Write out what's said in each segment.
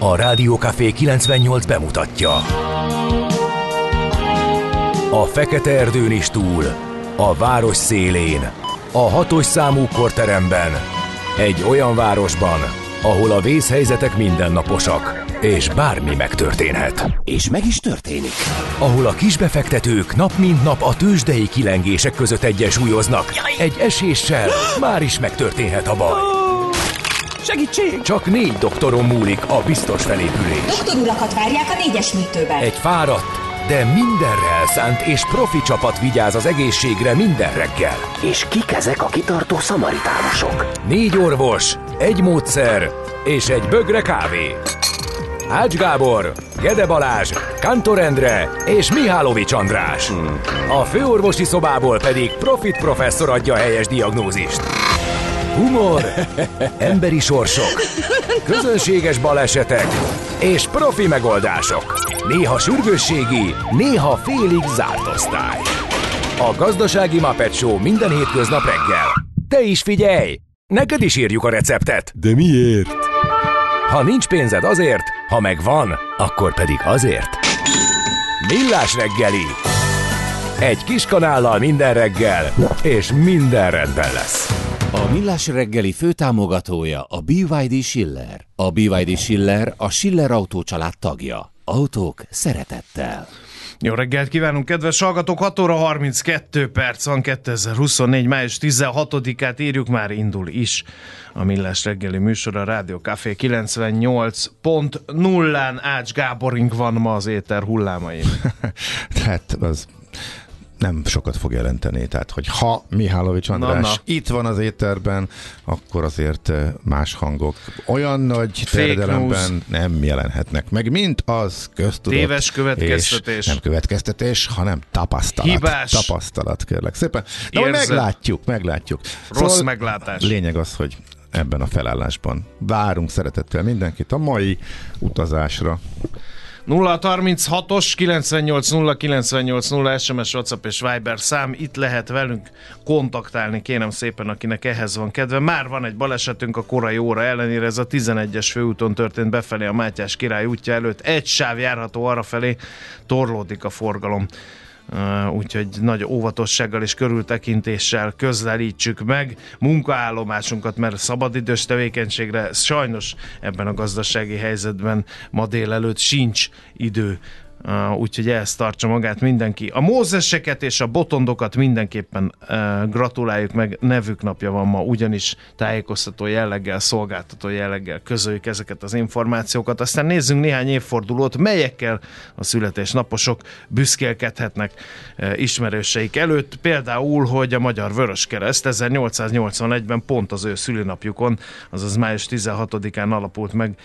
A Rádió Café 98 bemutatja. A fekete erdőn is túl, a város szélén, a 6. számú korteremben, egy olyan városban, ahol a vészhelyzetek mindennaposak, és bármi megtörténhet. És meg is történik. Ahol a kisbefektetők nap mint nap a tőzsdei kilengések között egyensúlyoznak. Egy eséssel már is megtörténhet a baj. Segítség! Csak 4 doktoron múlik a biztos felépülés. Doktor urakat várják a 4-es műtőben. Egy fáradt, de mindenre elszánt és profi csapat vigyáz az egészségre minden reggel. És kik ezek a kitartó szamaritánusok? 4 orvos, egy módszer és egy bögre kávé. Ács Gábor, Gede Balázs, Kantor Endre és Mihálovics András. A főorvosi szobából pedig Profit professzor adja a helyes diagnózist. Humor, emberi sorsok, közönséges balesetek és profi megoldások. Néha sürgősségi, néha félig zárt osztály. A Gazdasági Muppet Show minden hétköznap reggel. Te is figyelj! Neked is írjuk a receptet. De miért? Ha nincs pénzed azért, ha megvan, akkor pedig azért. Millás reggeli. Egy kis kanállal minden reggel, és minden rendben lesz. A Millás reggeli főtámogatója a BYD Schiller. A BYD Schiller a Schiller Autó család tagja. Autók szeretettel. Jó reggelt kívánunk, kedves hallgatók! 6 óra 32 perc van, 2024. május 16-át írjuk, már indul is a Millás reggeli műsor, a Rádió Café 98.0-án. Ács Gáborink van ma az éter hullámain. Hát az nem sokat fog jelenteni, tehát hogy ha Mihálovics András itt van az éterben, akkor azért más hangok olyan nagy terjedelemben nem jelenhetnek meg, mint az köztudott. Téves következtetés. Nem következtetés, hanem tapasztalat. Hibás. Tapasztalat, kérlek szépen. De meglátjuk. Rossz szóval meglátás. Lényeg az, hogy ebben a felállásban várunk szeretettel mindenkit a mai utazásra. 036-os 980980 SMS, WhatsApp és Viber szám, itt lehet velünk kontaktálni, kérem szépen, akinek ehhez van kedve. Már van egy balesetünk a korai óra ellenére, ez a 11-es főúton történt befelé a Mátyás király útja előtt, egy sáv járható arrafelé, torlódik a forgalom. Úgyhogy nagy óvatossággal és körültekintéssel közelítsük meg munkaállomásunkat, mert szabadidős tevékenységre sajnos ebben a gazdasági helyzetben ma délelőtt sincs idő. Úgyhogy ehhez tartsa magát mindenki. A Mózeseket és a Botondokat mindenképpen gratuláljuk meg, nevük napja van ma, ugyanis tájékoztató jelleggel, szolgáltató jelleggel közöljük ezeket az információkat. Aztán nézzünk néhány évfordulót, melyekkel a születésnaposok büszkélkedhetnek ismerőseik előtt. Például, hogy a Magyar Vöröskereszt 1881-ben pont az ő szülinapjukon, azaz május 16-án alapult meg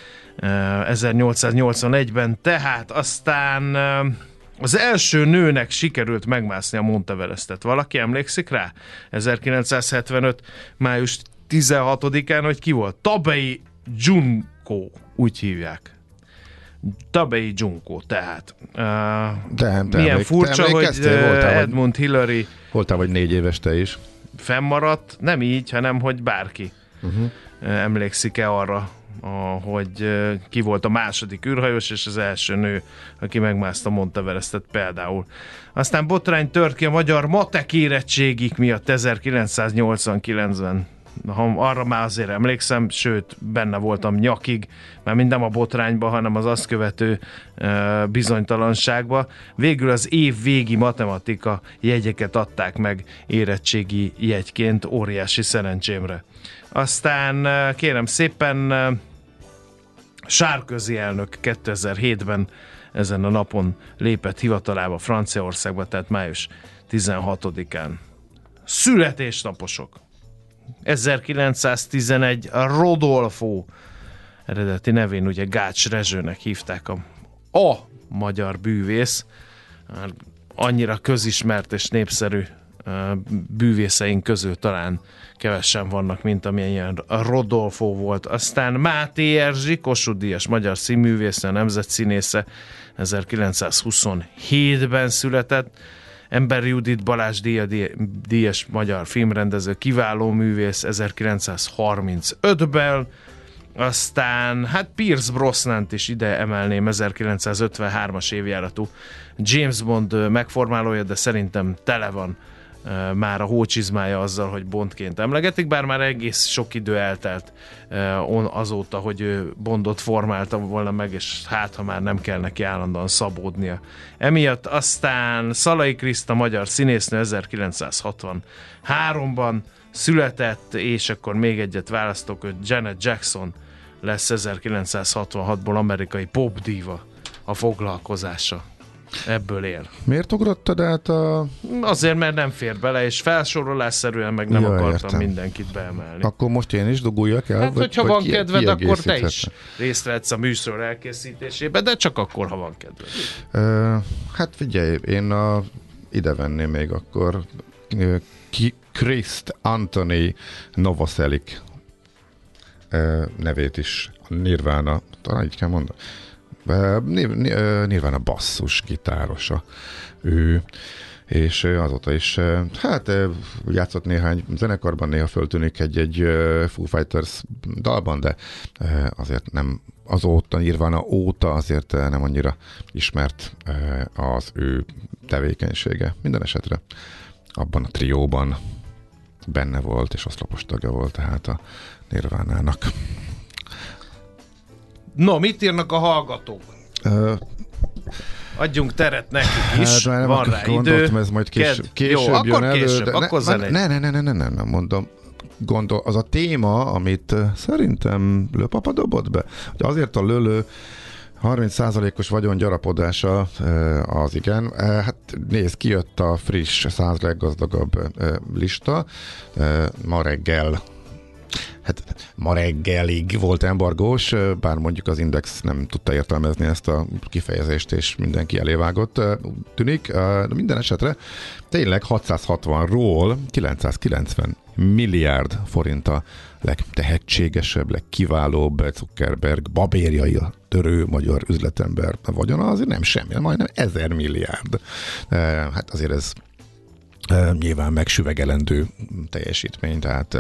1881-ben, tehát aztán az első nőnek sikerült megmászni a Monteverestet. Valaki emlékszik rá? 1975. május 16-án, hogy ki volt? Tabei Junko, úgy hívják. Tabei Junko, tehát. Milyen furcsa, hogy Edmund Hillary voltál vagy 4 éves te is. Fennmaradt, nem így, hanem hogy bárki. Emlékszik-e arra, hogy ki volt a második űrhajós és az első nő, aki megmászta Monteverestet például. Aztán botrány tört ki a magyar matek érettségik miatt 1989-ben. Arra már azért emlékszem, sőt, benne voltam nyakig, már nem a botrányba, hanem az azt követő bizonytalanságba. Végül az év végi matematika jegyeket adták meg érettségi jegyként, óriási szerencsémre. Aztán kérem szépen, Sarkozy elnök 2007-ben ezen a napon lépett hivatalába Franciaországba, tehát május 16-án. Születésnaposok. 1911 Rodolfo, eredeti nevén ugye Gács Rezsőnek hívták, a magyar bűvész, annyira közismert és népszerű bűvészeink közül talán kevesen vannak, mint amilyen Rodolfo volt. Aztán Máté Erzsi, Kossuth Díjas magyar színművésze, a nemzetszínésze, 1927-ben született. Ember Judit Balázs díjas magyar filmrendező, kiváló művész, 1935-ben. Aztán hát Pierce Brosnant is ide emelném, 1953-as évjáratú James Bond megformálója, de szerintem tele van már a hócsizmája azzal, hogy Bondként emlegetik, bár már egész sok idő eltelt azóta, hogy ő Bondot formáltam volna meg, és hát ha már nem kell neki állandóan szabódnia. Emiatt aztán Szalai Kriszta, magyar színésznő, 1963-ban született, és akkor még egyet választok, hogy Janet Jackson lesz 1966-ból amerikai popdíva a foglalkozása. Ebből él. Miért ugrottad át a... Azért, mert nem fér bele, és felsorolásszerűen meg nem akartam értem. Mindenkit beemelni. Akkor most én is duguljak el? Hát, hogyha van kedved, akkor te is részt vehetsz a műsor elkészítésébe, de csak akkor, ha van kedved. Hát figyelj, én ide venném még akkor Christ Anthony Novoselic nevét is. Nirvana, talán így kell mondani. Nirvana basszus gitárosa ő, és azóta is hát játszott néhány zenekarban, néha föltűnik egy Foo Fighters dalban, de azért nem azóta, Nirvana óta azért nem annyira ismert az ő tevékenysége. Minden esetre abban a trióban benne volt, és oszlopos tagja volt tehát a Nirvánának. No, mit írnak a hallgatók? Adjunk teret nekik is, hát, van rá idő. Ez majd később jó, jön akkor elő. Később, akkor nem mondom. Az a téma, amit szerintem Lőpapa dobott be, hogy azért a Lölő 30%-os vagyongyarapodása az igen. Hát nézd, kijött a friss 100 leggazdagabb lista. Ma reggelig volt embargós, bár mondjuk az Index nem tudta értelmezni ezt a kifejezést, és mindenki elévágott, tűnik. De minden esetre tényleg 660-ról 990 milliárd forint a legtehetségesebb, legkiválóbb Zuckerberg babérjai törő magyar üzletember vagyona, azért nem semmi, majdnem 1000 milliárd. Hát azért ez nyilván megsüvegelendő teljesítmény, tehát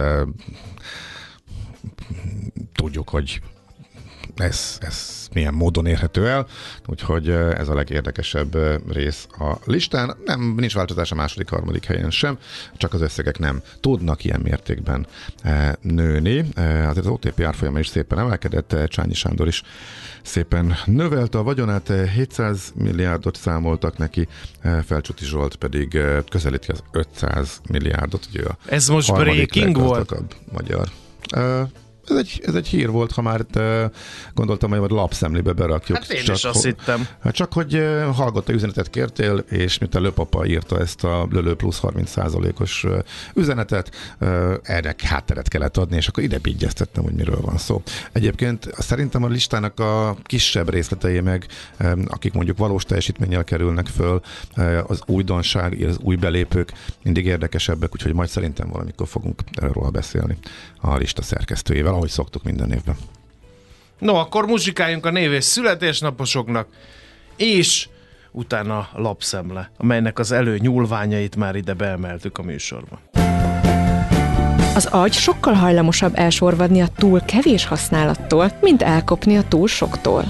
tudjuk, hogy ez milyen módon érhető el, úgyhogy ez a legérdekesebb rész a listán. Nincs változás a második, harmadik helyen sem, csak az összegek nem tudnak ilyen mértékben nőni. Azért az OTP árfolyama is szépen emelkedett, Csányi Sándor is szépen növelte a vagyonát, 700 milliárdot számoltak neki, Felcsúti Zsolt pedig közelíti az 500 milliárdot. Ugye ez most breaking volt? Magyar. Ez egy hír volt, ha már gondoltam, hogy majd lapszemlébe berakjuk. Hát én is azt hittem. Csak hogy hallgatta üzenetet kértél, és mint a Lőpapa írta ezt a Lölő plusz 30%-os üzenetet, ennek hátteret kellett adni, és akkor ide bigyeztettem, hogy miről van szó. Egyébként szerintem a listának a kisebb részletei meg, akik mondjuk valós teljesítménnyel kerülnek föl, az újdonság, az új belépők mindig érdekesebbek, úgyhogy majd szerintem valamikor fogunk róla beszélni a lista szerkesztőjével, ahogy szoktuk minden évben. No, akkor muzsikáljunk a név és születésnaposoknak, és utána lapszemle, amelynek az előnyúlványait már ide beemeltük a műsorba. Az agy sokkal hajlamosabb elsorvadni a túl kevés használattól, mint elkopni a túl soktól.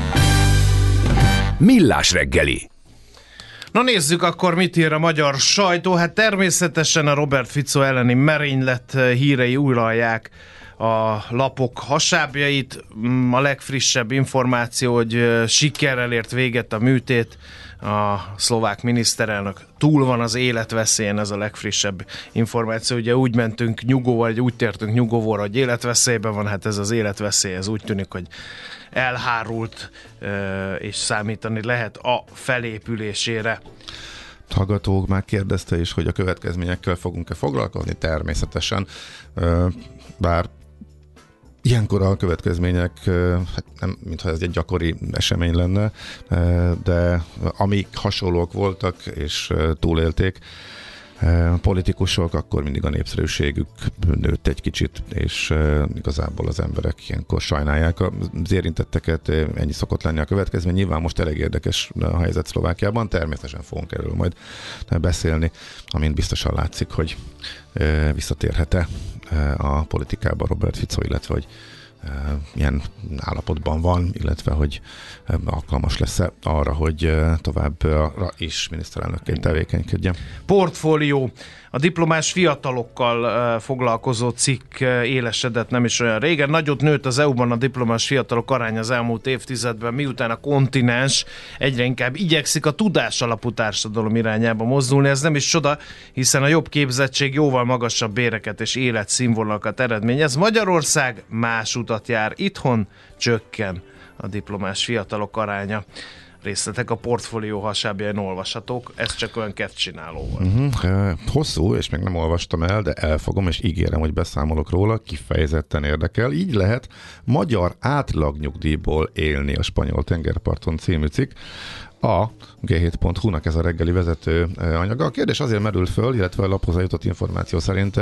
Millás reggeli. Na nézzük akkor, mit ír a magyar sajtó. Hát természetesen a Robert Fico elleni merénylet hírei uralják a lapok hasábjait. A legfrissebb információ, hogy sikerrel ért véget a műtét. A szlovák miniszterelnök túl van az életveszélyen, ez a legfrissebb információ. Ugye úgy mentünk nyugovóra, vagy úgy tértünk nyugovóra, hogy életveszélyben van, hát ez az életveszély, ez úgy tűnik, hogy elhárult, és számítani lehet a felépülésére. Hallgatók már kérdezte is, hogy a következményekkel fogunk-e foglalkozni? Természetesen, bár ilyenkor a következmények, hát nem, mintha ez egy gyakori esemény lenne, de amik hasonlók voltak és túlélték politikusok, akkor mindig a népszerűségük nőtt egy kicsit, és igazából az emberek ilyenkor sajnálják az érintetteket, ennyi szokott lenni a következmény. Nyilván most elég érdekes a helyzet Szlovákiában, természetesen fogunk erről majd beszélni, amint biztosan látszik, hogy visszatérhet-e a politikába Robert Fico, illetve hogy milyen állapotban van, illetve hogy alkalmas lesz arra, hogy továbbra is miniszterelnökként tevékenykedjen. Portfólió. A diplomás fiatalokkal foglalkozó cikk élesedett nem is olyan régen. Nagyot nőtt az EU-ban a diplomás fiatalok aránya az elmúlt évtizedben, miután a kontinens egyre inkább igyekszik a tudás alapú társadalom irányába mozdulni. Ez nem is csoda, hiszen a jobb képzettség jóval magasabb béreket és életszínvonalakat eredményez. Magyarország más utat jár. Itthon csökken a diplomás fiatalok aránya. Részletek a portfólió hasábjain olvashatók, ez csak olyan kettcsináló volt. Hosszú, és még nem olvastam el, de elfogom, és ígérem, hogy beszámolok róla, kifejezetten érdekel. Így lehet magyar átlagnyugdíjból élni a Spanyol tengerparton című cikk. A G7.hu-nak ez a reggeli vezető anyaga. A kérdés azért merült föl, illetve a laphoz jutott információ szerint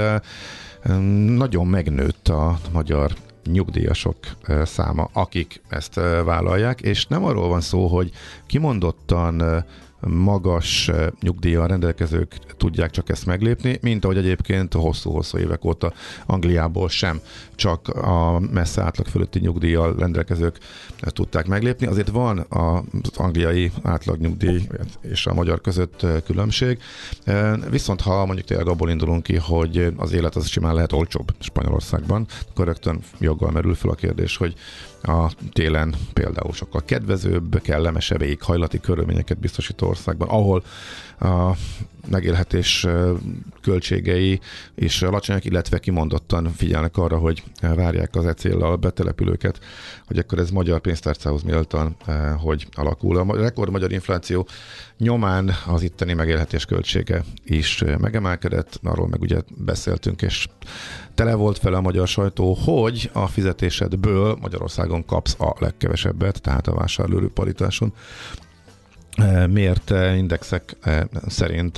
nagyon megnőtt a magyar nyugdíjasok száma, akik ezt vállalják, és nem arról van szó, hogy kimondottan magas nyugdíjjal rendelkezők tudják csak ezt meglépni, mint ahogy egyébként hosszú-hosszú évek óta Angliából sem csak a messze átlag fölötti nyugdíjjal rendelkezők tudták meglépni. Azért van az angliai átlagnyugdíj és a magyar között különbség, viszont ha mondjuk tényleg abból indulunk ki, hogy az élet az simán lehet olcsóbb Spanyolországban, akkor rögtön joggal merül fel a kérdés, hogy a télen például sokkal kedvezőbb, kellemesebb éghajlati körülményeket biztosító országban, ahol a megélhetés költségei is alacsonyak, illetve kimondottan figyelnek arra, hogy várják az céllal betelepülőket, hogy akkor ez magyar pénztárcához méltan, hogy alakul. A rekord magyar infláció nyomán az itteni megélhetés költsége is megemelkedett, arról meg ugye beszéltünk, és tele volt fel a magyar sajtó, hogy a fizetésedből Magyarországon kapsz a legkevesebbet, tehát a vásárlóerő paritáson. Miért indexek szerint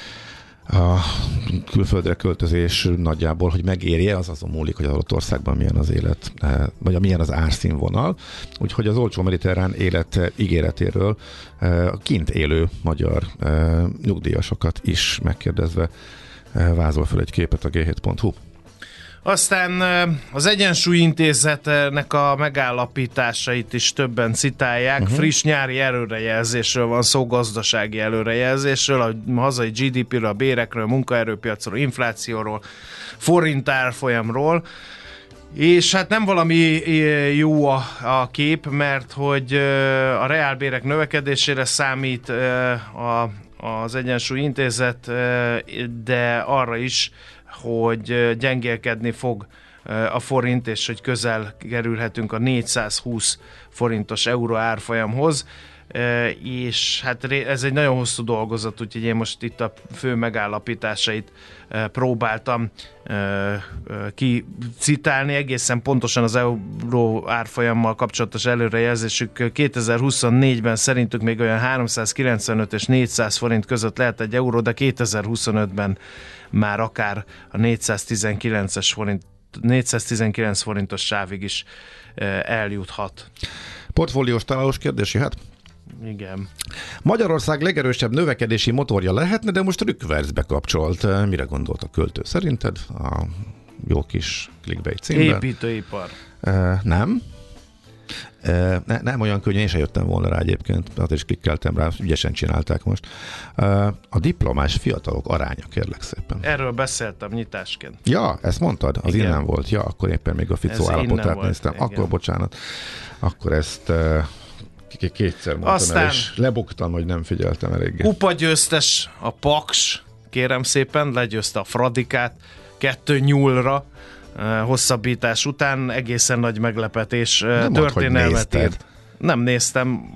a külföldre költözés nagyjából, hogy megérje, az azon múlik, hogy az adott országban milyen az élet, vagy milyen az árszínvonal. Úgyhogy az olcsó mediterrán élet ígéretéről kint élő magyar nyugdíjasokat is megkérdezve vázol fel egy képet a G7.hu. Aztán az Egyensúly Intézetnek a megállapításait is többen citálják. Friss nyári előrejelzésről van szó, gazdasági előrejelzésről, a hazai GDP-ről, a bérekről, munkaerőpiacról, inflációról, forint árfolyamról. És hát nem valami jó a kép, mert hogy a reálbérek növekedésére számít az Egyensúly Intézet, de arra is, hogy gyengélkedni fog a forint, és hogy közel kerülhetünk a 420 forintos euró árfolyamhoz, és hát ez egy nagyon hosszú dolgozat, úgyhogy én most itt a fő megállapításait próbáltam kicitálni. Egészen pontosan az euró árfolyammal kapcsolatos előrejelzésük 2024-ben szerintük még olyan 395 és 400 forint között lehet egy euró, de 2025-ben már akár a 419 forintos sávig is eljuthat. Portfóliós találós kérdés jöhet? Igen. Magyarország legerősebb növekedési motorja lehetne, de most rükvercbe kapcsolt. Mire gondolt a költő szerinted? A jó kis clickbait címben. Építőipar. Nem. Nem olyan könnyen, én sem jöttem volna rá egyébként, hát is klikkeltem rá, ügyesen csinálták most. A diplomás fiatalok aránya, kérlek szépen. Erről beszéltem nyitásként. Ja, ezt mondtad? Az igen. Innen volt. Ja, akkor éppen még a Ficó állapotát néztem. Igen. Akkor bocsánat. Akkor ezt kétszer mondtam. Aztán el, és lebuktam, hogy nem figyeltem eléggé. Kupagyőztes a Paks, kérem szépen, legyőzte a Fradikát 2-0-ra hosszabbítás után, egészen nagy meglepetés. Történelmet írt. Nem néztem.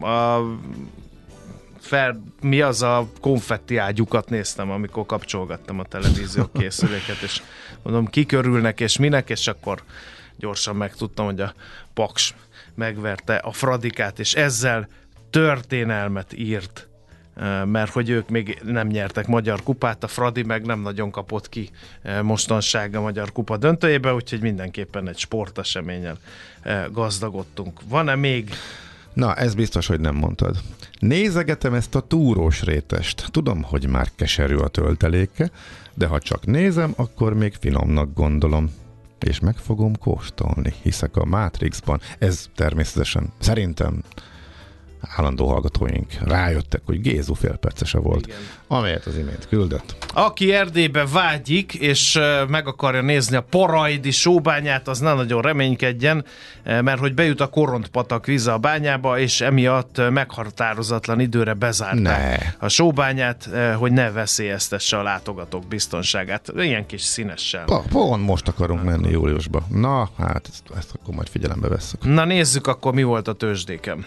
Mi az a konfetti ágyukat néztem, amikor kapcsolgattam a televízió készüléket, és mondom, kik örülnek és minek, és akkor gyorsan megtudtam, hogy a Paks megverte a Fradikát, és ezzel történelmet írt, mert hogy ők még nem nyertek magyar kupát, a Fradi meg nem nagyon kapott ki mostanság a magyar kupa döntőjébe, úgyhogy mindenképpen egy sporteseménnyel gazdagodtunk. Van-e még? Na, ez biztos, hogy nem mondtad. Nézegetem ezt a túrós rétest. Tudom, hogy már keserű a tölteléke, de ha csak nézem, akkor még finomnak gondolom. és meg fogom kóstolni, hiszek a Matrixban. Ez természetesen szerintem állandó hallgatóink rájöttek, hogy Gézu félpercese volt, igen, amelyet az imént küldött. Aki Erdélybe vágyik, és meg akarja nézni a Paraidi sóbányát, az ne nagyon reménykedjen, mert hogy bejut a Korontpatak víze a bányába, és emiatt meghatározatlan időre bezárták a sóbányát, hogy ne veszélyeztesse a látogatók biztonságát. Ilyen kis színessel. Pont most akarunk menni júliusba. Na, hát ezt akkor majd figyelembe vesszük. Na nézzük akkor, mi volt a tőzsdéken.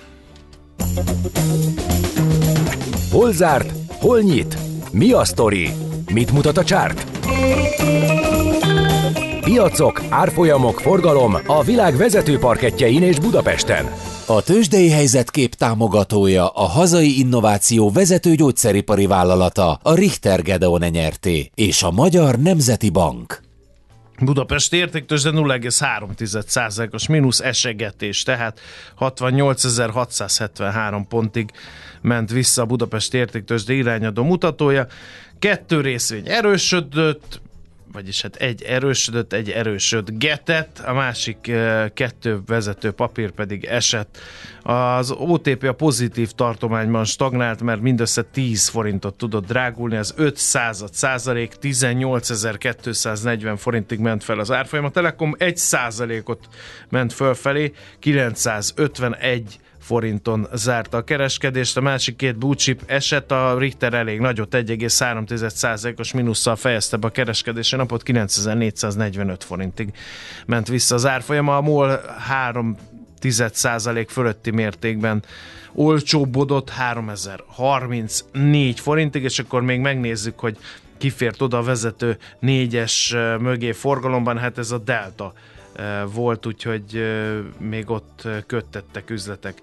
Hol zárt? Hol nyit? Mi a sztori? Mit mutat a csárt? Piacok, árfolyamok, forgalom a világ vezető parkettjein és Budapesten. A tőzsdei helyzetkép támogatója a hazai innováció vezető gyógyszeripari vállalata, a Richter Gedeon Nyrt. És a Magyar Nemzeti Bank. Budapest értéktőzsde 0,3%-os mínusz esegetés, tehát 68.673 pontig ment vissza a Budapest értéktőzsde irányadó mutatója. 2 részvény erősödött, vagyis hát egy erősödgetett, a másik 2 vezető papír pedig esett. Az OTP a pozitív tartományban stagnált, mert mindössze 10 forintot tudott drágulni, az 0,05%, 18.240 forintig ment fel az árfolyam. A Telekom 1%-ot ment fölfelé, 951 forinton zárta a kereskedést, a másik 2 blue chip esett, a Richter elég nagyot, 1,3%-os mínusszal fejezte be a kereskedési napot, 9445 forintig ment vissza az árfolyama, a MOL 3% fölötti mértékben olcsóbbodott 3034 forintig, és akkor még megnézzük, hogy kifért oda a vezető 4-es mögé forgalomban, hát ez a Delta volt, úgyhogy még ott köttettek üzletek.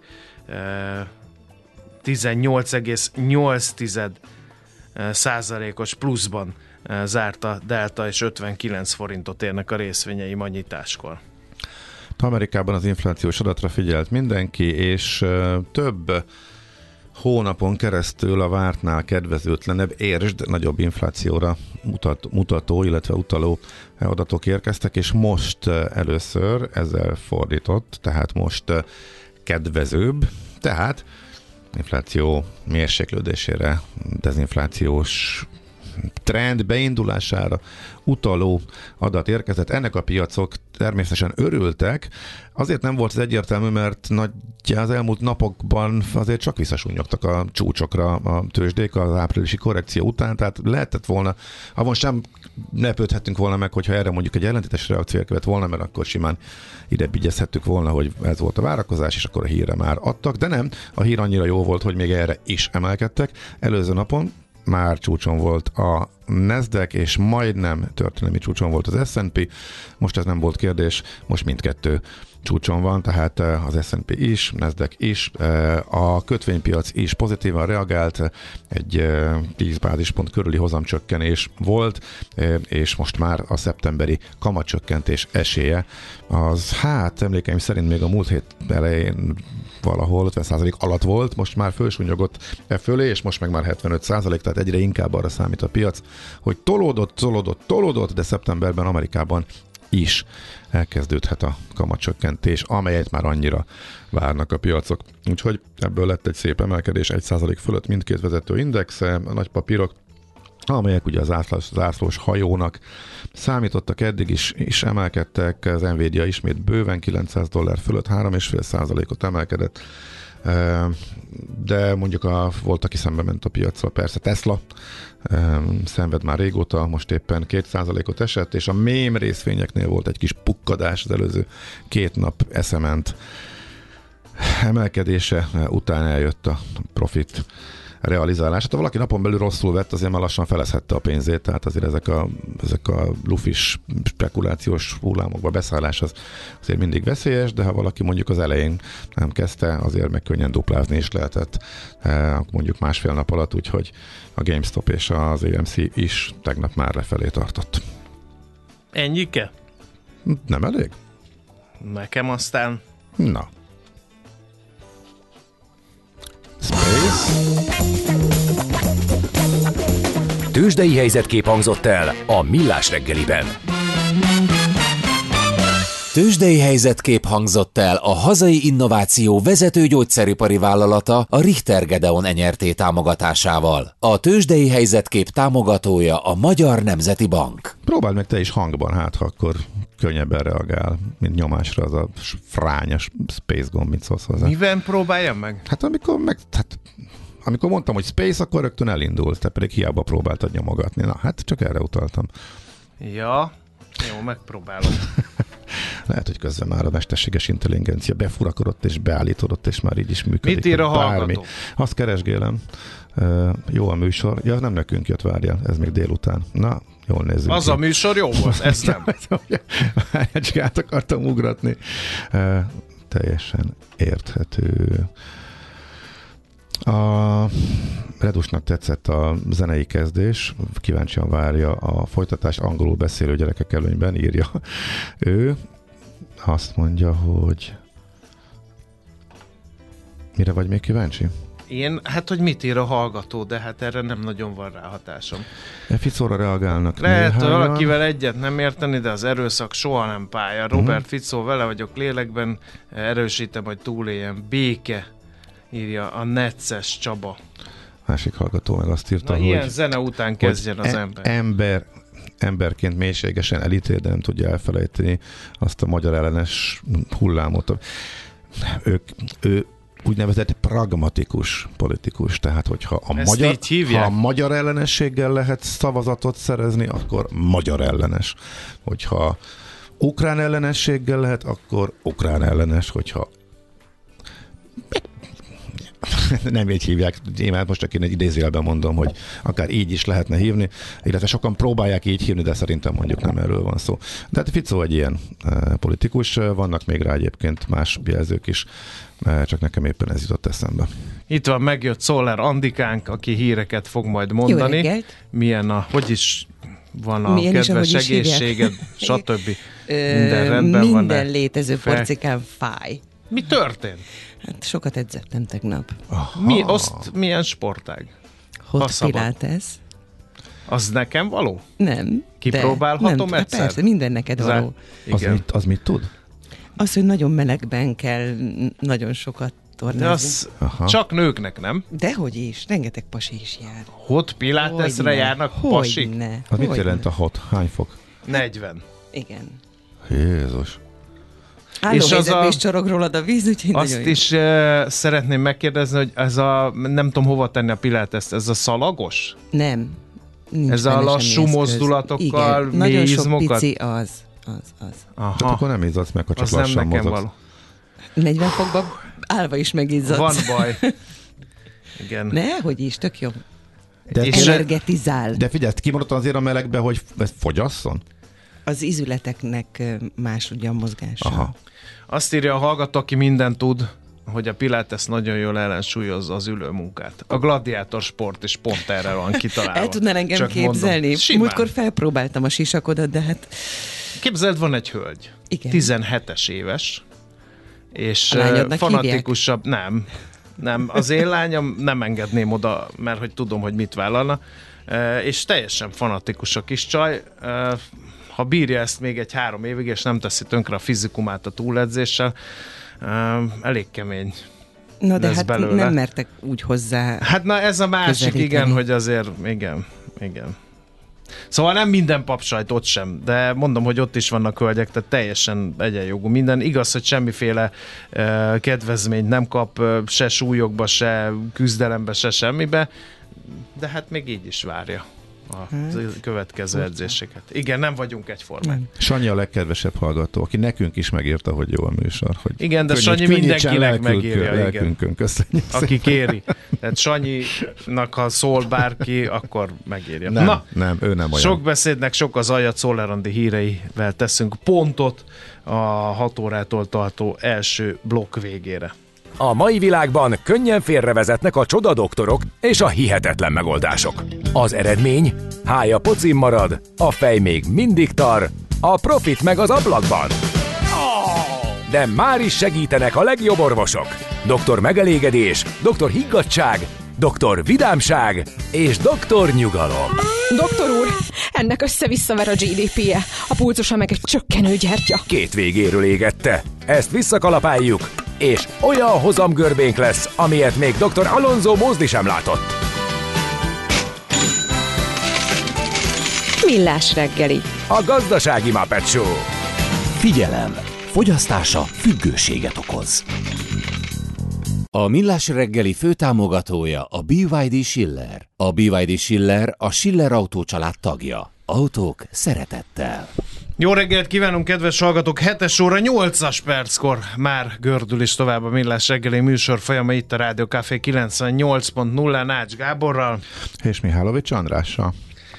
18,8%-os pluszban zárt a Delta, és 59 forintot érnek a részvényei ma nyitáskor. Amerikában az inflációs adatra figyelt mindenki, és több hónapon keresztül a vártnál kedvezőtlenebb, értsd, nagyobb inflációra mutató, illetve utaló adatok érkeztek, és most először ezzel fordított, tehát most kedvezőbb, tehát infláció mérséklődésére, dezinflációs trend beindulására utaló adat érkezett. Ennek a piacok természetesen örültek. Azért nem volt ez egyértelmű, mert az elmúlt napokban azért csak visszasúnyogtak a csúcsokra a tőzsdék az áprilisi korrekció után, tehát lehetett volna, avon sem lepődhettünk volna meg, hogyha erre mondjuk egy ellentétes reakció érkezett volna, mert akkor simán ide bigyezhettük volna, hogy ez volt a várakozás, és akkor a hírre már adtak, de nem, a hír annyira jó volt, hogy még erre is emelkedtek. Előző napon már csúcson volt a Nasdaq, és majdnem történelmi csúcson volt az S&P. Most ez nem volt kérdés, most mindkettő csúcson van, tehát az S&P is, Nasdaq is, a kötvénypiac is pozitívan reagált, egy 10 bázispont körüli hozamcsökkenés volt, és most már a szeptemberi kamatcsökkentés esélye az, hát emlékeim szerint még a múlt hét elején valahol 50% alatt volt, most már fölsúnyogott fölé, és most meg már 75%, tehát egyre inkább arra számít a piac, hogy tolódott, de szeptemberben Amerikában is elkezdődhet a kamatcsökkentés, amelyet már annyira várnak a piacok. Úgyhogy ebből lett egy szép emelkedés, 1% fölött mindkét vezető index, a nagy papírok, amelyek ugye az zászlós hajónak számítottak, eddig is emelkedtek, az Nvidia ismét bőven $900 fölött 3,5%-ot emelkedett, de mondjuk volt, aki szembe ment a piacra, persze Tesla szenved már régóta, most éppen 2%-ot esett, és a mém részvényeknél volt egy kis pukkadás az előző 2 nap eszement emelkedése, után eljött a profit realizálás. Ha valaki napon belül rosszul vett, azért már lassan felezhette a pénzét, tehát azért ezek a lufis spekulációs hullámokba beszállás az azért mindig veszélyes, de ha valaki mondjuk az elején nem kezdte, azért meg könnyen duplázni is lehetett mondjuk másfél nap alatt, úgyhogy a GameStop és az AMC is tegnap már lefelé tartott. Ennyike? Nem elég? Nekem aztán... Na. Space. Tőzsdei helyzetkép hangzott el a Millás reggeliben. Tőzsdei helyzetkép hangzott el a hazai innováció vezető gyógyszeripari vállalata a Richter Gedeon Enyerté támogatásával. A tőzsdei helyzetkép támogatója a Magyar Nemzeti Bank. Próbáld meg te is hangban, hát ha akkor könnyebben reagál, mint nyomásra az a frányos space gomb, mit szólsz hozzá. Miben próbáljam meg? Hát amikor mondtam, hogy space, akkor rögtön elindult, te pedig hiába próbáltad nyomogatni. Na, hát csak erre utaltam. Ja, jó, megpróbálom. Lehet, hogy közben már a mesterséges intelligencia befurakodott és beállítódott, és már így is működik. Mit ír a hallgató? Azt keresgélem. Jó a műsor. Ja, nem nekünk jött, várjál. Ez még délután. Na, jól nézzük. Az ki. A műsor jó volt, ez nem. Csak át akartam ugratni. Teljesen érthető. A Redusnak tetszett a zenei kezdés, kíváncsian várja a folytatást, angolul beszélő gyerekek előnyben, írja ő. Azt mondja, hogy mire vagy még kíváncsi? Hát, hogy mit ír a hallgató, de hát erre nem nagyon van ráhatásom. Ficóra reagálnak. Lehet, hogy valakivel egyet nem érteni, de az erőszak soha nem pálya. Robert Ficó, vele vagyok lélekben, erősítem, hogy túléljen. Béke, írja a Netces Csaba. Másik hallgató meg azt írta, hogy ilyen zene után kezdjen az ember. Emberként mélységesen elítél, de nem tudja elfelejteni azt a magyar ellenes hullámot. Ő úgynevezett pragmatikus politikus, tehát hogyha a magyar ellenességgel lehet szavazatot szerezni, akkor magyar ellenes. Hogyha ukrán ellenességgel lehet, akkor ukrán ellenes, hogyha nem így hívják, én most csak én egy idézőjelben mondom, hogy akár így is lehetne hívni, illetve sokan próbálják így hívni, de szerintem mondjuk nem erről van szó. De hát Ficó egy ilyen politikus, vannak még rá egyébként más jelzők is, csak nekem éppen ez jutott eszembe. Itt van, megjött Szoller Andikánk, aki híreket fog majd mondani. Jó reggelt. Milyen hogy is van a kedves egészséged, stb. Minden rendben van. Minden létező porcikán fáj. Mi történt? Hát sokat edzettem tegnap. Milyen sportág? Hot Pilates. Az nekem való? Nem. Kipróbálhatom nem, egyszer? Persze, minden neked való. Az mit tud? Az, hogy nagyon melegben kell nagyon sokat tornázni. Csak nőknek, nem? Dehogy is, rengeteg pasi is jár. Hot Pilatesre járnak pasik? Az mit jelent a hot? Hány fok? 40. Igen. Jézus. Állóhelyzetben is csorog rólad a víz, úgyhogy azt is szeretném megkérdezni, hogy ez nem tudom hova tenni a piláteszt, ez a szalagos? Nem. Ez a lassú mozdulatokkal, mély izmokat? Nagyon sok pici az. Tehát akkor nem izzadsz meg, ha csak az lassan mozogsz. Való. 40 fokban állva is megizzadsz. Van baj. Igen. Nehogy is, tök jó. És energetizál. De figyelj, kimondottan azért a melegbe, hogy ez fogyasszon? Az ízületeknek más ugye a mozgása. Aha. Azt írja a hallgató, aki mindent tud, hogy a Pilates nagyon jól ellensúlyozza az ülőmunkát. A gladiátor sport is pont erre van kitalálva. El tudnál engem képzelni? Múltkor felpróbáltam a sisakodat, de hát... Képzeld, van egy hölgy. Igen. 17-es éves. És fanatikusabb. Nem. Az én lányom nem engedném oda, mert hogy tudom, hogy mit vállalna. És teljesen fanatikus a kis csaj. Ha bírja ezt még egy 3 évig, és nem teszi tönkre a fizikumát a túledzéssel, elég kemény. Na de hát belőle. Nem mertek úgy hozzá. Hát na ez a másik, igen, hogy azért, igen. Szóval nem minden papsajt ott sem, de mondom, hogy ott is vannak hölgyek, tehát teljesen egyenjogú minden. Igaz, hogy semmiféle kedvezményt nem kap, se súlyokba, se küzdelembe, se semmibe, de hát még így is várja a következő edzéseket. Igen, nem vagyunk egyformák. Sanyi a legkedvesebb hallgató, aki nekünk is megírta, hogy jó a műsor. Hogy igen, de Sanyi mindenkinek megírja. Lelkünkön, köszönjük. Aki kéri. Tehát Sanyinak, ha szól bárki, akkor megírja. Nem, ő nem olyan. Sok beszédnek sok az alja, Szoller Andi híreivel teszünk pontot a 6 órától tartó első blokk végére. A mai világban könnyen félrevezetnek a csodadoktorok és a hihetetlen megoldások. Az eredmény? Hája pocim marad, a fej még mindig tar, a profit meg az ablakban. De már is segítenek a legjobb orvosok. Doktor megelégedés, doktor higgadtság Dr. Vidámság és Dr. Nyugalom. Doktor úr, ennek össze-visszaver a GDP-je, a pulzusa meg egy csökkenő gyertya. Két végéről égette. Ezt visszakalapáljuk, és olyan hozamgörbénk lesz, amilyet még Dr. Alonso Mózdi sem látott. Millás reggeli. A gazdasági Muppet Show. Figyelem! Fogyasztása függőséget okoz. A Millás reggeli főtámogatója a BYD Schiller. A BYD Schiller a Schiller Autó család tagja. Autók szeretettel. Jó reggelt kívánunk, kedves hallgatók! 7 óra 8 perckor már gördül is tovább a Millás reggeli műsor folyama itt a Rádió Café 98.0 Nács Gáborral. És Mihálovics Andrással.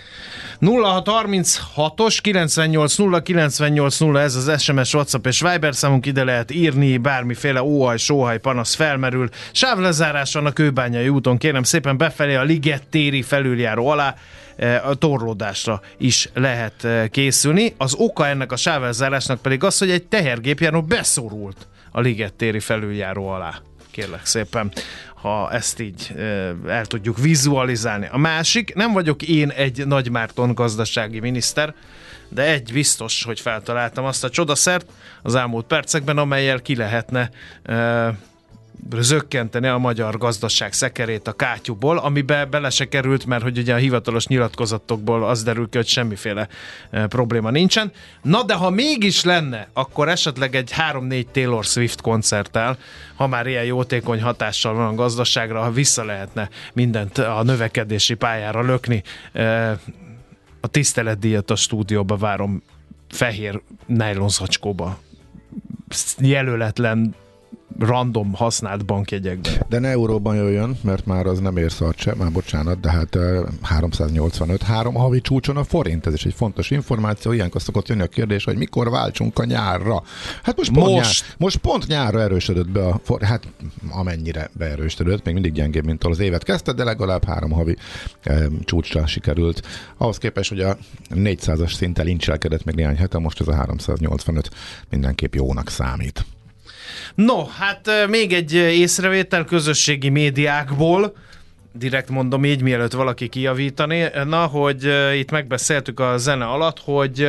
0636-os 980980 ez az SMS, WhatsApp és Viber számunk, ide lehet írni, bármiféle óhaj, sóhaj, panasz felmerül. Sávlezárás van a Kőbányai úton, kérem szépen befelé a Liget téri felüljáró alá, a torlódásra is lehet készülni. Az oka ennek a sávlezárásnak pedig az, hogy egy tehergépjármű beszorult a Liget téri felüljáró alá. Kérlek szépen, ha ezt így el tudjuk vizualizálni. A másik, nem vagyok én egy Nagymárton gazdasági miniszter, de egy biztos, hogy feltaláltam azt a csodaszert az elmúlt percekben, amellyel ki lehetne zökkenteni a magyar gazdaság szekerét a kátyúból, amiben bele se került, mert hogy ugye a hivatalos nyilatkozatokból az derül ki, hogy semmiféle probléma nincsen. Na de ha mégis lenne, akkor esetleg egy 3-4 Taylor Swift koncerttel, ha már ilyen jótékony hatással van a gazdaságra, ha vissza lehetne mindent a növekedési pályára lökni. A tiszteletdíjat a stúdióba várom fehér nejlonzacskóba, jelöletlen random használt bankjegyekben. De ne euróban jöjjön, mert már az nem ér szart se, már bocsánat, de hát 385, 3 havi csúcson a forint, ez is egy fontos információ, ilyenkor szokott jönni a kérdés, hogy mikor váltsunk a nyárra. Hát most pont nyárra erősödött be a forint, hát amennyire beerősödött, még mindig gyengébb, mint az évet kezdte, de legalább 3 havi csúcsra sikerült. Ahhoz képest, hogy a 400-as szinttel incselkedett még néhány hete, most ez a 385 mindenképp jónak számít. No, hát még egy észrevétel közösségi médiákból, direkt mondom így, mielőtt valaki kijavítani, na, hogy itt megbeszéltük a zene alatt, hogy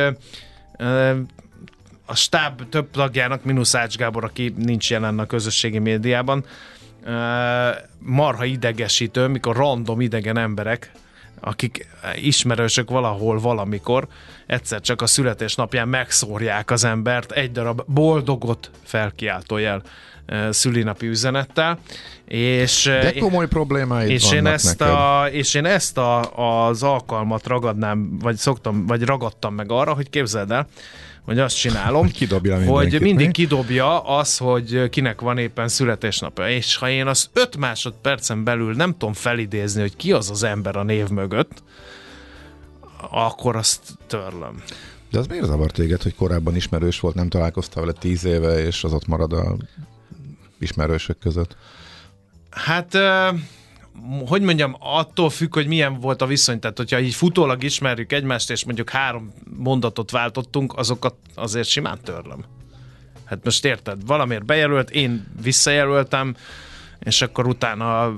a stáb több tagjának, mínusz Ács Gábor, aki nincs jelen a közösségi médiában, marha idegesítő, mikor random idegen emberek, akik ismerősök valahol, valamikor, egyszer csak a születésnapján megszórják az embert egy darab boldogot felkiáltójel szülinapi üzenettel. De komoly problémáid vannak neked. És én ezt az alkalmat ragadnám, vagy ragadtam meg arra, hogy képzeld el, hogy azt csinálom, hogy mindig kidobja az, hogy kinek van éppen születésnapja. És ha én az 5 másodpercen belül nem tudom felidézni, hogy ki az az ember a név mögött, akkor azt törlöm. De az miért zavar téged, hogy korábban ismerős volt, nem találkoztál vele 10 éve, és az ott marad a ismerősök között? Hát, hogy mondjam, attól függ, hogy milyen volt a viszony. Tehát, hogyha így futólag ismerjük egymást, és mondjuk 3 mondatot váltottunk, azokat azért simán törlöm. Hát most érted, valamiért bejelölt, én visszajelöltem, és akkor utána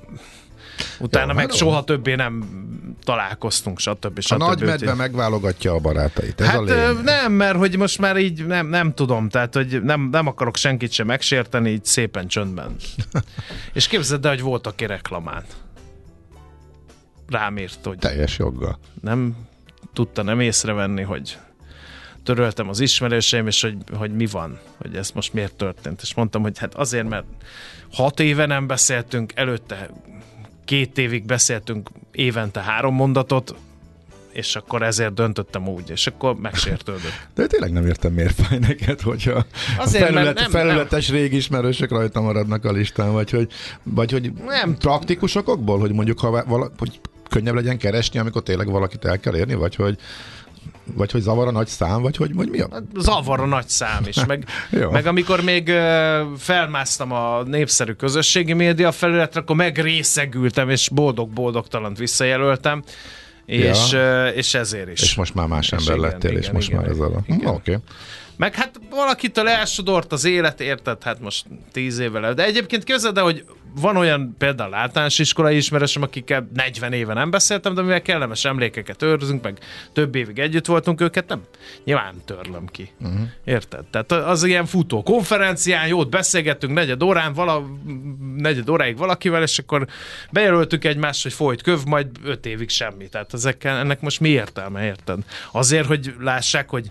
meg soha többé nem találkoztunk, stb. A nagy medve megválogatja a barátait. Ez hát a lényeg. Nem, mert hogy most már így nem tudom, tehát hogy nem akarok senkit sem megsérteni, így szépen csöndben. És képzeld el, hogy volt, aki reklamált. Rám írt, hogy teljes joggal. Nem tudta nem észrevenni, hogy töröltem az ismerőseim, és hogy mi van, hogy ez most miért történt. És mondtam, hogy hát azért, mert 6 éve nem beszéltünk, előtte 2 évig beszéltünk évente 3 mondatot, és akkor ezért döntöttem úgy, és akkor megsértődött. De tényleg nem értem, miért fáj neked, hogyha azért, felületes régi ismerősök rajta maradnak a listán, vagy hogy nem praktikus okokból, hogy mondjuk hogy könnyebb legyen keresni, amikor tényleg valakit el kell érni, vagy hogy zavar a nagy szám, vagy hogy mi a... Zavar a nagy szám is, meg amikor még felmásztam a népszerű közösségi média felületre, akkor megrészegültem, és boldog-boldogtalant visszajelöltem, és ezért is. És most már más ember lettél, és most már ez a... Oké. Meg hát valakitől elsodort az élet, érted? Hát most 10 évvel. De egyébként képzeld el, hogy van olyan például általános iskolai ismerősöm, akikkel 40 éve nem beszéltem, de mivel kellemes emlékeket őrzünk, meg több évig együtt voltunk, őket nem nyilván törlöm ki. Érted? Tehát az ilyen futó konferencián, jót beszélgettünk negyed óráig valakivel, és akkor bejelöltük egymást, hogy folyt köv, majd 5 évig semmi. Tehát ennek most mi értelme, érted? Azért, hogy lássák, hogy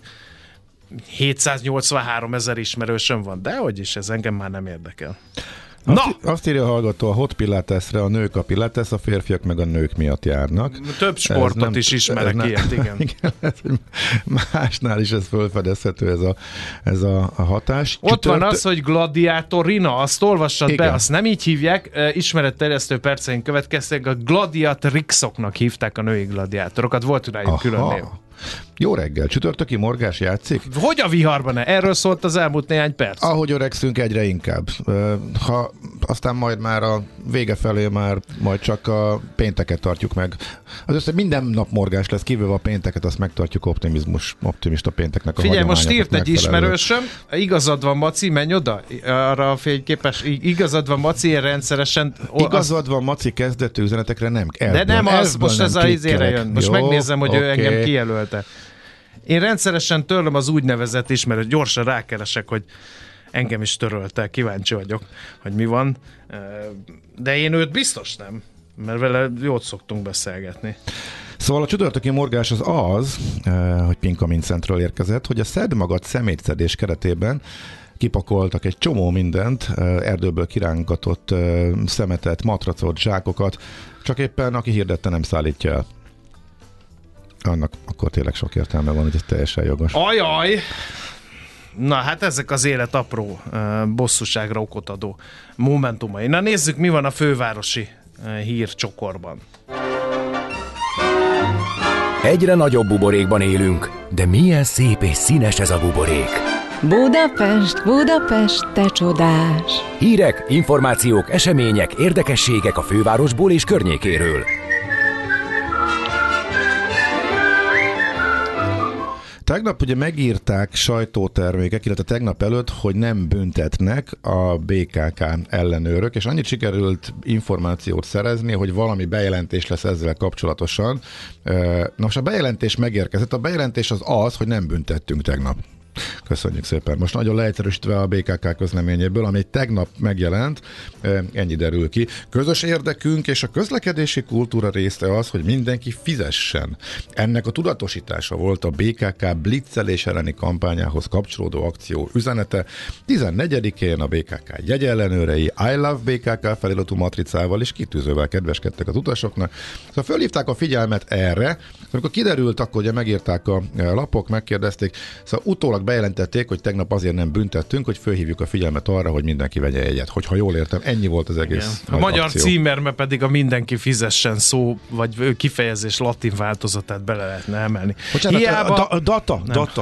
783 000 ismerősöm van, de hogy is, ez engem már nem érdekel. Azt írja a hallgató, a hot pilatesre a nők a pilates, a férfiak meg a nők miatt járnak. Több sportot is ismerek ilyet, igen. Igen. Másnál is ez felfedezhető, ez a hatás. Ott van az, hogy gladiátorina, azt olvassad igen. be, azt nem így hívják, ismeretterjesztő perceink következtek, a gladiatrixoknak hívták a női gladiátorokat, volt rájuk külön név. Jó reggel, csütörtöki morgás játszik? Hogy a viharban? Erről szólt az elmúlt néhány perc. Ahogy öregszünk, egyre inkább. Ha aztán majd már a vége felé majd csak a pénteket tartjuk meg. Az össze minden nap morgás lesz, kivéve a pénteket, azt megtartjuk optimista pénteknek a Figyelj, most hagyományoknak írt egy megfelelő. ismerősöm, igazad van, Maci, menj oda, arra a fényképes, igazad van, Maci, én rendszeresen... Igazad van, Maci, kezdetű üzenetekre nem. De nem az, most ez az izére jön. Most megnézem, hogy ő engem kijelölte. Én rendszeresen törlöm az úgynevezett ismerőt, gyorsan rákeresek, hogy engem is törölte, kíváncsi vagyok, hogy mi van. De én őt biztos nem, mert vele jót szoktunk beszélgetni. Szóval a csütörtöki morgás az, hogy Pinka Mincentről érkezett, hogy a Szedd Magad szemétszedés keretében kipakoltak egy csomó mindent, erdőből kirángatott szemetet, matracot, zsákokat, csak éppen aki hirdette nem szállítja el. Annak akkor tényleg sok értelme van, hogy ez teljesen jogos. Ajaj! Na hát ezek az élet apró bosszúságra okot adó momentumai. Na nézzük, mi van a fővárosi hírcsokorban. Egyre nagyobb buborékban élünk, de milyen szép és színes ez a buborék. Budapest, Budapest, te csodás! Hírek, információk, események, érdekességek a fővárosból és környékéről. Tegnap ugye megírták sajtótermékek, illetve tegnap előtt, hogy nem büntetnek a BKK ellenőrök, és annyit sikerült információt szerezni, hogy valami bejelentés lesz ezzel kapcsolatosan. Na most a bejelentés megérkezett. A bejelentés az, hogy nem büntettünk tegnap. Köszönjük szépen. Most nagyon leegyszerűsítve a BKK közleményéből, ami tegnap megjelent, ennyi derül ki. Közös érdekünk és a közlekedési kultúra része az, hogy mindenki fizessen. Ennek a tudatosítása volt a BKK blitzelés elleni kampányához kapcsolódó akció üzenete. 14-én a BKK jegyellenőrei I Love BKK feliratú matricával és kitűzővel kedveskedtek az utasoknak. Szóval fölhívták a figyelmet erre, amikor kiderült, akkor ugye megírták a lapok, megkérdezték, szóval utólag bejelentették, hogy tegnap azért nem büntettünk, hogy fölhívjuk a figyelmet arra, hogy mindenki vegye egyet. Hogyha jól értem, ennyi volt az egész. A magyar akció. címerme pedig a mindenki fizessen szó, vagy kifejezés latin változatát bele lehetne emelni. Bocsánat, Hiába... data.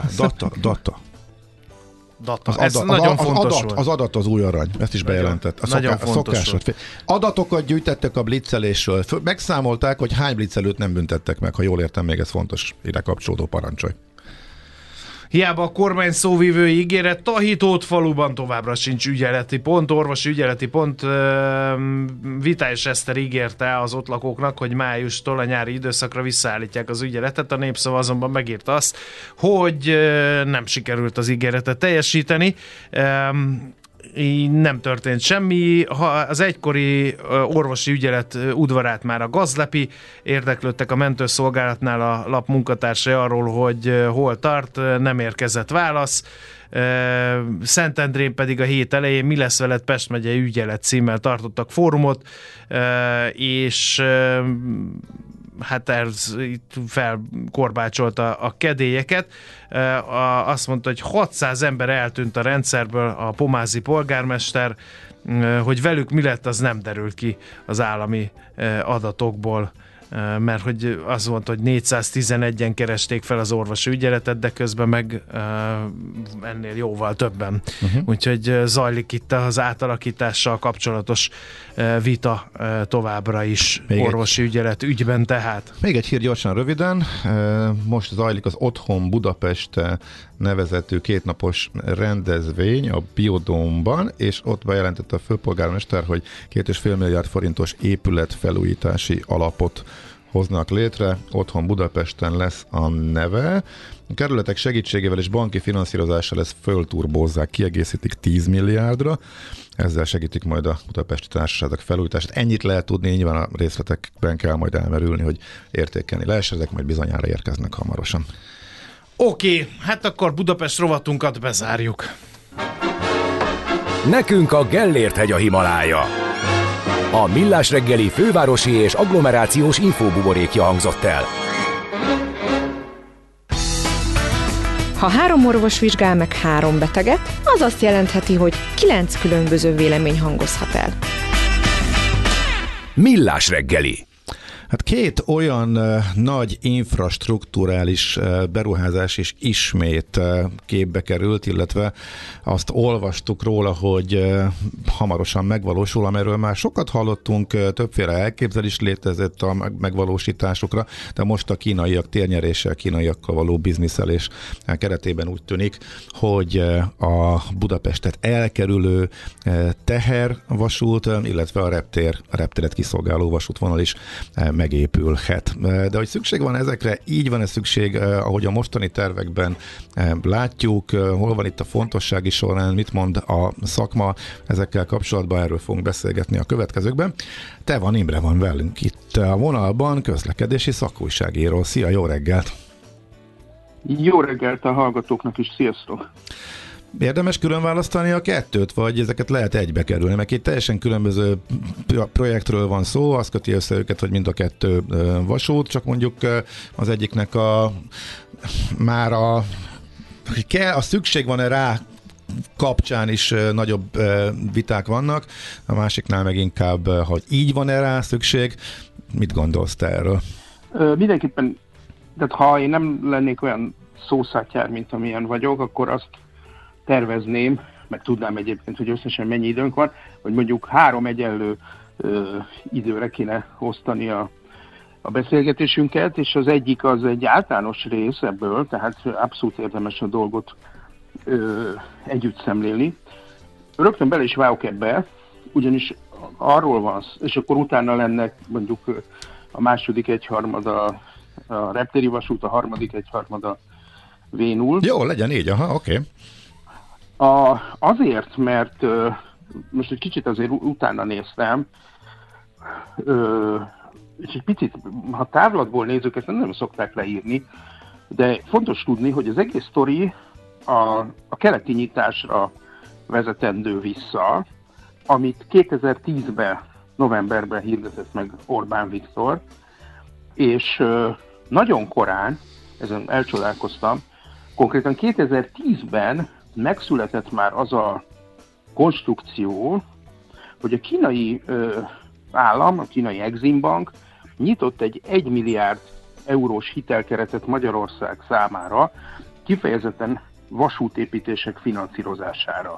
Ez nagyon fontos volt. Az adat az új arany, ezt is bejelentett. A szokásod. Adatokat gyűjtettek a blitzelésről. Megszámolták, hogy hány blitzelőt nem büntettek meg, ha jól értem, még ez fontos ide kapcsolódó parancsolj. Hiába a kormány szóvívői ígéret, Tahitót faluban továbbra sincs ügyeleti pont, orvosi ügyeleti pont. Vitályos Eszter ígérte az ott lakóknak, hogy májustól a nyári időszakra visszaállítják az ügyeletet. A Népszava azonban megírta azt, hogy nem sikerült az ígéretet teljesíteni. Így nem történt semmi. Az egykori orvosi ügyelet udvarát már a gazlepi, érdeklődtek a mentőszolgálatnál a lap munkatársai arról, hogy hol tart, nem érkezett válasz. Szentendrén pedig a hét elején Mi lesz veled Pest megyei ügyelet címmel tartottak fórumot, és hát ez itt felkorbácsolta a kedélyeket. Azt mondta, hogy 600 ember eltűnt a rendszerből, a pomázi polgármester, hogy velük mi lett, az nem derül ki az állami adatokból. mert hogy az volt, hogy 411-en keresték fel az orvosi ügyeletet, de közben meg ennél jóval többen. Úgyhogy zajlik itt az átalakítással kapcsolatos vita továbbra is még orvosi ügyelet ügyben tehát. Még egy hír gyorsan, röviden. Most zajlik az Otthon Budapest nevezetű kétnapos rendezvény a Biodómban, és ott bejelentette a főpolgármester, hogy 2,5 milliárd forintos épületfelújítási alapot hoznak létre. Otthon Budapesten lesz a neve. A kerületek segítségével és banki finanszírozással ezt fölturbózzák, kiegészítik 10 milliárdra. Ezzel segítik majd a budapesti társaságok felújítását. Ennyit lehet tudni, nyilván a részletekben kell majd elmerülni, hogy értékelni lehessen, ezek majd bizonyára érkeznek hamarosan. Oké, hát akkor Budapest rovatunkat bezárjuk. Nekünk a Gellért-hegy a Himalája. A Millás reggeli fővárosi és agglomerációs infóbuborékja hangzott el. Ha 3 orvos vizsgál meg 3 beteget, az azt jelentheti, hogy 9 különböző vélemény hangozhat el. Millás reggeli. Hát 2 olyan nagy infrastrukturális beruházás is ismét képbe került, illetve azt olvastuk róla, hogy hamarosan megvalósul, amiről már sokat hallottunk, többféle elképzelés létezett a megvalósításukra, de most a kínaiak térnyerése, a kínaiakkal való bizniszelés keretében úgy tűnik, hogy a Budapestet elkerülő tehervasút, illetve a reptéret kiszolgáló vasútvonal is megépülhet. De hogy szükség van ezekre, így van-e szükség, ahogy a mostani tervekben látjuk, hol van itt a fontossági során, mit mond a szakma ezekkel kapcsolatban, erről fogunk beszélgetni a következőkben. Tevan Imre van velünk itt a vonalban, közlekedési szakújságíró. Szia, jó reggelt! Jó reggelt a hallgatóknak is, sziasztok! Érdemes külön választani a kettőt, vagy ezeket lehet egybe kerülni? Mert itt teljesen különböző projektről van szó, azt köti össze őket, hogy mind a 2 vasút, csak mondjuk az egyiknek már a szükség van-e rá kapcsán is nagyobb viták vannak, a másiknál meg inkább, hogy így van-e rá szükség. Mit gondolsz te erről? Mindenképpen, tehát ha én nem lennék olyan szószátjár, mint amilyen vagyok, akkor azt tervezném, meg tudnám egyébként, hogy összesen mennyi időnk van, hogy mondjuk 3 egyenlő időre kéne osztani a beszélgetésünket, és az egyik az egy általános rész ebből, tehát abszolút érdemes a dolgot együtt szemlélni. Rögtön bele is vágok ebbe, ugyanis arról van, és akkor utána lenne mondjuk a második egyharmada a reptéri vasút, a harmadik egyharmada V0. Jó, legyen így, aha, oké. Azért, mert most egy kicsit azért utána néztem, és egy picit, ha távlatból nézzük, ezt nem szokták leírni, de fontos tudni, hogy az egész sztori a keleti nyitásra vezetendő vissza, amit 2010-ben, novemberben hirdetett meg Orbán Viktor, és nagyon korán, ezen elcsodálkoztam, konkrétan 2010-ben megszületett már az a konstrukció, hogy a kínai állam, a kínai Exim Bank nyitott egy 1 milliárd eurós hitelkeretet Magyarország számára, kifejezetten vasútépítések finanszírozására.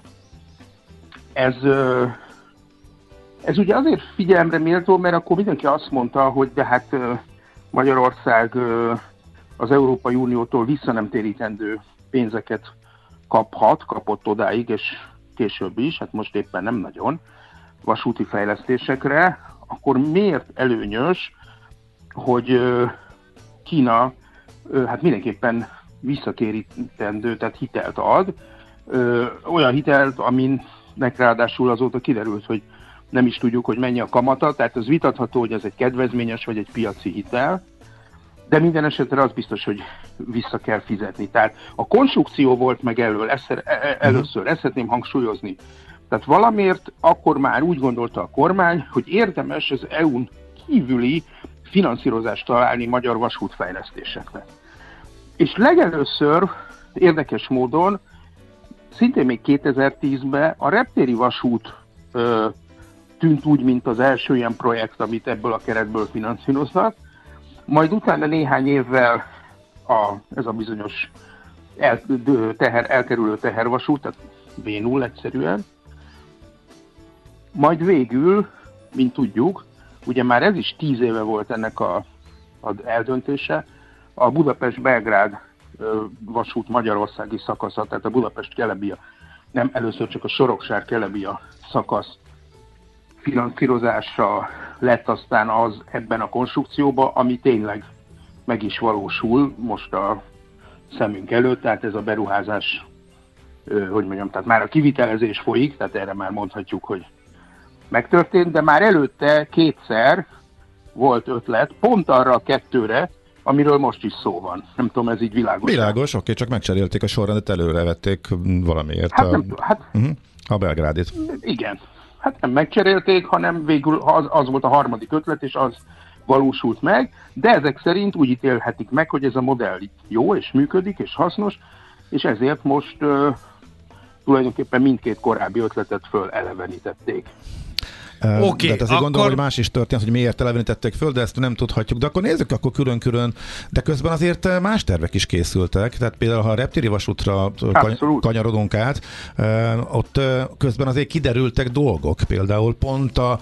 Ez ugye azért figyelemre méltó, mert akkor mindenki azt mondta, hogy de hát Magyarország az Európai Uniótól visszanemtérítendő pénzeket kapott odáig, és később is, hát most éppen nem nagyon, vasúti fejlesztésekre, akkor miért előnyös, hogy Kína hát mindenképpen visszatérítendő, tehát hitelt ad, olyan hitelt, aminek ráadásul azóta kiderült, hogy nem is tudjuk, hogy mennyi a kamata, tehát az vitatható, hogy ez egy kedvezményes vagy egy piaci hitel, de minden esetre az biztos, hogy vissza kell fizetni. Tehát a konstrukció volt meg először, ezt szeretném hangsúlyozni. Tehát valamiért akkor már úgy gondolta a kormány, hogy érdemes az EU-n kívüli finanszírozást találni magyar vasútfejlesztésekre. És legelőször, érdekes módon, szintén még 2010-ben a reptéri vasút tűnt úgy, mint az első ilyen projekt, amit ebből a keretből finanszíroznak, Majd néhány évvel ez a bizonyos elkerülő tehervasút, tehát V0 egyszerűen. Majd végül, mint tudjuk, ugye már ez is 10 éve volt ennek az eldöntése, a Budapest-Belgrád vasút magyarországi szakasza, tehát a Budapest-Kelebia, nem először csak a Sorokság-Kelebia szakasz finanszírozása lett aztán az ebben a konstrukcióban, ami tényleg meg is valósul most a szemünk előtt, tehát ez a beruházás, tehát már a kivitelezés folyik, tehát erre már mondhatjuk, hogy megtörtént, de már előtte kétszer volt ötlet, pont arra a kettőre, amiről most is szó van. Nem tudom, ez így világos. Világos, oké, csak megcserélték a sorrendet, előre vették valamiért a Belgrádit. Igen. Hát nem megcserélték, hanem végül az volt a harmadik ötlet, és az valósult meg, de ezek szerint úgy ítélhetik meg, hogy ez a modell jó, és működik, és hasznos, és ezért most tulajdonképpen mindkét korábbi ötletet fölelevenítették. Okay, de azért gondolom, hogy más is történt, hogy miért elevenítették föl, de ezt nem tudhatjuk. De akkor nézzük akkor külön-külön, de közben azért más tervek is készültek. Tehát például, ha a reptéri vasútra kanyarodunk át, ott közben azért kiderültek dolgok. Például pont a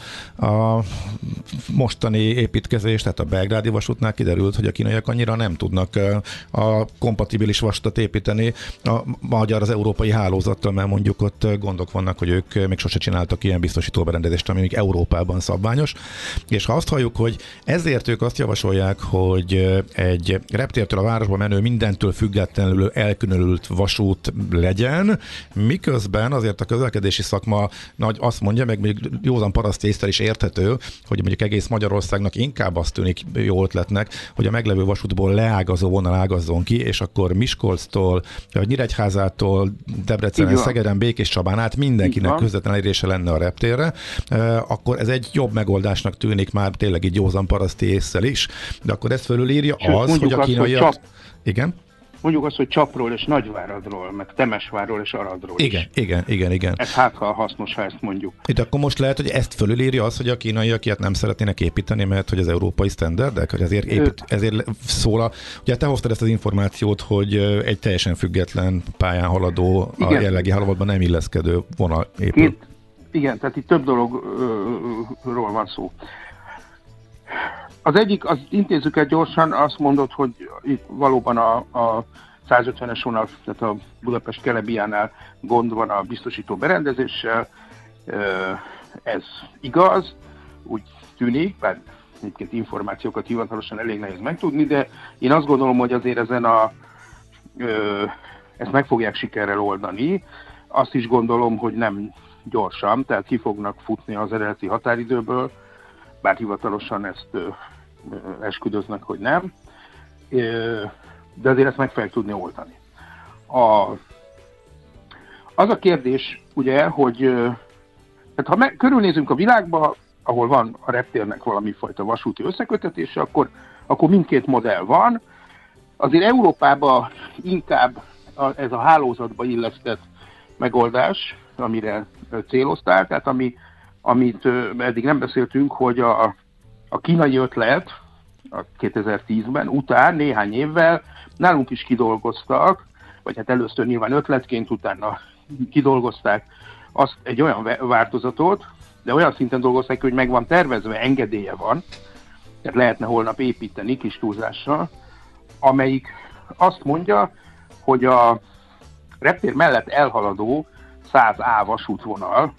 mostani építkezés, tehát a belgrádi vasútnál kiderült, hogy a kínaiak annyira nem tudnak a kompatibilis vasutat építeni az európai hálózattal, mert mondjuk ott gondok vannak, hogy ők még sose csináltak ilyen biztosítóberendezést, ami még Európában szabványos, és ha azt halljuk, hogy ezért ők azt javasolják, hogy egy reptértől a városba menő mindentől függetlenül elkülönült vasút legyen, miközben azért a közlekedési szakma azt mondja, meg még józan paraszti észre is érthető, hogy mondjuk egész Magyarországnak inkább azt tűnik jó ötletnek, hogy a meglevő vasútból leágazó vonal ágazzon ki, és akkor Miskolctól, Nyíregyházától, Debrecenen, Szegeden, Békéscsabán át mindenkinek közvetlen elérése lenne a reptérre, akkor ez egy jobb megoldásnak tűnik már tényleg így józan paraszti ésszel is, de akkor ezt fölülírja az, hogy a kínaiak... Igen? Mondjuk azt, hogy Csapról és Nagyváradról, meg Temesvárról és Aradról is. Igen. Ez hát, ha hasznos, ha ezt mondjuk. Itt akkor most lehet, hogy ezt fölülírja az, hogy a kínaiak ilyet nem szeretnének építeni, mert hogy az európai sztenderdek, hogy ezért szól ugye te hoztad ezt az információt, hogy egy teljesen független pályán haladó, a jellegi hálózatban nem illeszkedő vonal épül. Igen, tehát itt több dologról van szó. Az egyik, az intézzük el gyorsan, azt mondod, hogy itt valóban a 150-es vonal, tehát a Budapest-Kelebiánál gond van a biztosító berendezéssel. Ez igaz, úgy tűnik, bár egyébként információkat hivatalosan elég nehéz megtudni, de én azt gondolom, hogy azért ezt meg fogják sikerrel oldani. Azt is gondolom, hogy nem gyorsan, tehát ki fognak futni az eredeti határidőből, bár hivatalosan ezt esküdöznek, hogy nem, de azért ezt meg fogják tudni oldani. Az a kérdés, ugye, hogy hát ha körülnézünk a világba, ahol van a reptérnek valami fajta vasúti összekötetése, akkor mindkét modell van. Azért Európában inkább ez a hálózatba illesztett megoldás, amire céloztál, tehát amit eddig nem beszéltünk, hogy a kínai ötlet a 2010-ben után néhány évvel nálunk is kidolgoztak, vagy hát először nyilván ötletként, utána kidolgozták azt egy olyan változatot, de olyan szinten dolgozták, hogy meg van tervezve, engedélye van, tehát lehetne holnap építeni kis túlzással, amelyik azt mondja, hogy a reptér mellett elhaladó 100A vasútvonal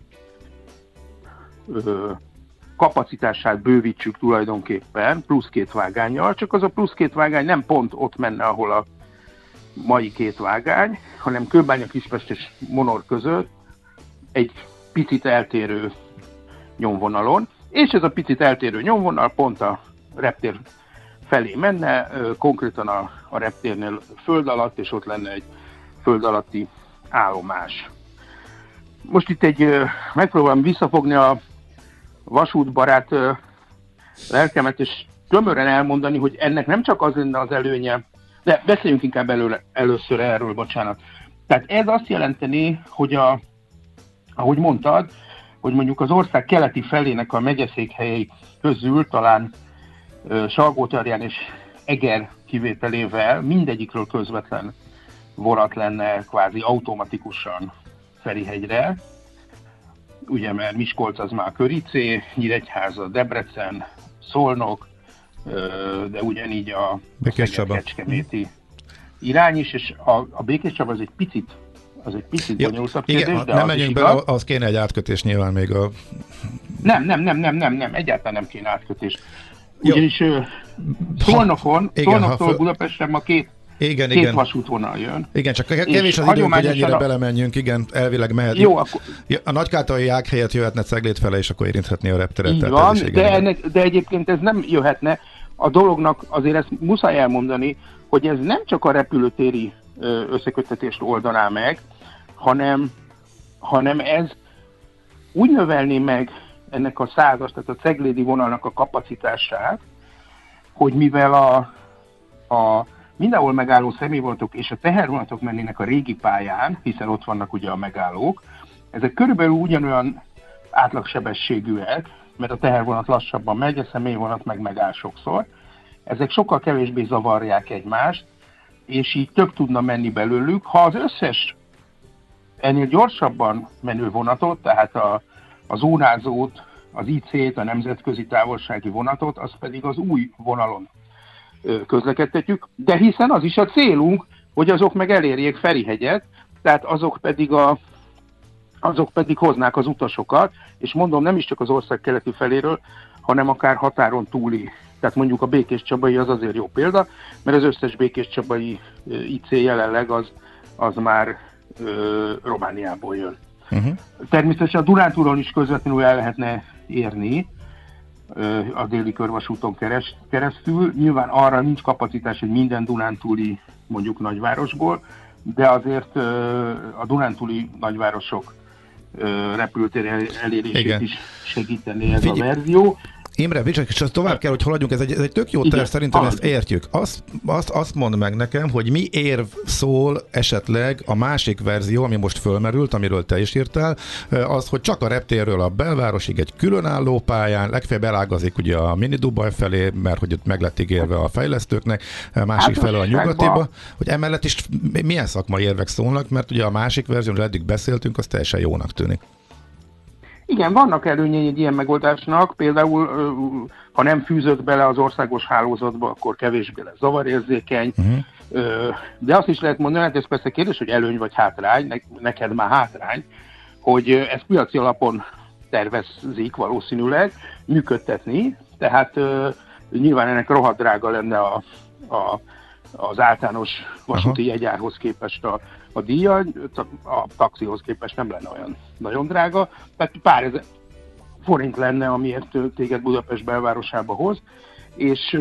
kapacitását bővítsük tulajdonképpen plusz 2 vágánnyal, csak az a plusz 2 vágány nem pont ott menne, ahol a mai 2 vágány, hanem Kőbánya-Kispest és Monor között egy picit eltérő nyomvonalon, és ez a picit eltérő nyomvonal pont a reptér felé menne, konkrétan a reptérnél föld alatt, és ott lenne egy föld alatti állomás. Most itt megpróbálom visszafogni a vasútbarát lelkemet, és tömören elmondani, hogy ennek nem csak az lenne az előnye, de beszéljünk inkább először erről, bocsánat. Tehát ez azt jelenteni, hogy ahogy mondtad, hogy mondjuk az ország keleti felének a megyeszékhelyei közül talán Salgótarján és Eger kivételével mindegyikről közvetlen vonat lenne kvázi automatikusan Ferihegyre, ugye, mert Miskolc az már Köricé, Nyíregyháza, Debrecen, Szolnok, de ugyanígy a Kecskeméti irány is, és a Békéscsaba az egy picit bonyolultabb kérdés, de nem menjünk bele, az kéne egy átkötés nyilván még a... Nem, egyáltalán nem kéne átkötés. Ugyanis Szolnoktól Budapestre ma két vasútvonal jön. Igen, csak kevés az időnk, hogy ennyire belemenjünk, igen, elvileg mehet. Jó, akkor... A Nagykátai ág helyett jöhetne Cegléd fele, és akkor érinthetné a repteret. Így van, de egyébként ez nem jöhetne. A dolognak azért ezt muszáj elmondani, hogy ez nem csak a repülőtéri összeköttetést oldaná meg, hanem ez úgy növelné meg ennek a százas, tehát a ceglédi vonalnak a kapacitását, hogy mivel a mindenhol megálló személyvonatok és a tehervonatok mennének a régi pályán, hiszen ott vannak ugye a megállók, ezek körülbelül ugyanolyan átlagsebességűek, mert a tehervonat lassabban megy, a személyvonat meg megáll sokszor. Ezek sokkal kevésbé zavarják egymást, és így több tudna menni belőlük. Ha az összes ennél gyorsabban menő vonatot, tehát a zónázót, az IC-t, a nemzetközi távolsági vonatot, az pedig az új vonalon közlekedtetjük, de hiszen az is a célunk, hogy azok meg elérjék Ferihegyet, tehát azok pedig hoznák az utasokat, és mondom, nem is csak az ország keleti feléről, hanem akár határon túli. Tehát mondjuk a békéscsabai az azért jó példa, mert az összes békéscsabai IC jelenleg az már Romániából jön. Természetesen a Dunántúlon is közvetlenül el lehetne érni a déli körvasúton keresztül. Nyilván arra nincs kapacitás, hogy minden dunántúli mondjuk nagyvárosból, de azért a dunántúli nagyvárosok repülőtér elérését is segíteni ez a verzió. Imre, csak tovább kell, hogy haladjunk, ez egy tök jó terv, szerintem ezt értjük. Azt mondd meg nekem, hogy mi érv szól esetleg a másik verzió, ami most fölmerült, amiről te is írtál, az, hogy csak a reptérről a belvárosig egy különálló pályán, legfeljebb elágazik ugye a mini Dubaj felé, mert hogy ott meg lett ígérve a fejlesztőknek, a másik felől a nyugatiba, hogy emellett is milyen szakmai érvek szólnak, mert ugye a másik verzió, amiről eddig beszéltünk, az teljesen jónak tűnik. Igen, vannak előnyei egy ilyen megoldásnak, például ha nem fűzött bele az országos hálózatba, akkor kevésbé lesz zavarérzékeny, de azt is lehet mondani, hát ez persze kérdés, hogy előny vagy hátrány, neked már hátrány, hogy ezt piaci alapon tervezik valószínűleg működtetni, tehát nyilván ennek rohadt drága lenne az általános vasúti jegyárhoz képest a díja, a taxihoz képest nem lenne olyan nagyon drága, tehát pár ezer forint lenne, amiért téged Budapest belvárosába hoz, és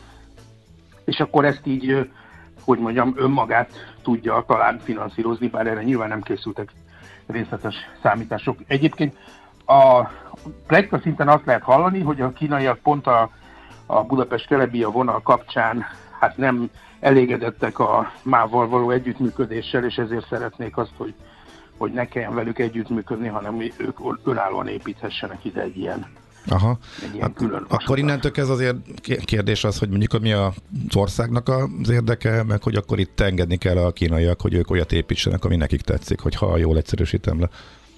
akkor ezt így, hogy mondjam, önmagát tudja talán finanszírozni, bár erre nyilván nem készültek részletes számítások. Egyébként a pletyka szinten azt lehet hallani, hogy a kínaiak pont a Budapest-Kelebia vonal kapcsán hát nem elégedettek a MÁV-val való együttműködéssel, és ezért szeretnék azt, hogy ne kelljen velük együttműködni, hanem ők önállóan építhessenek ide egy ilyen külön. Akkor innentől ez azért kérdés az, hogy mondjuk mi az országnak az érdeke, meg hogy akkor itt engedni kell a kínaiak, hogy ők olyat építsenek, ami nekik tetszik, hogyha jól egyszerűsítem le.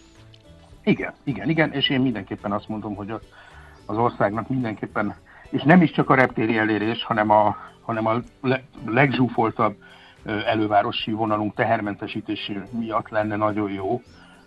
Igen, és én mindenképpen azt mondom, hogy az országnak mindenképpen, és nem is csak a reptéri elérés, hanem a legzsúfoltabb elővárosi vonalunk tehermentesítési miatt lenne nagyon jó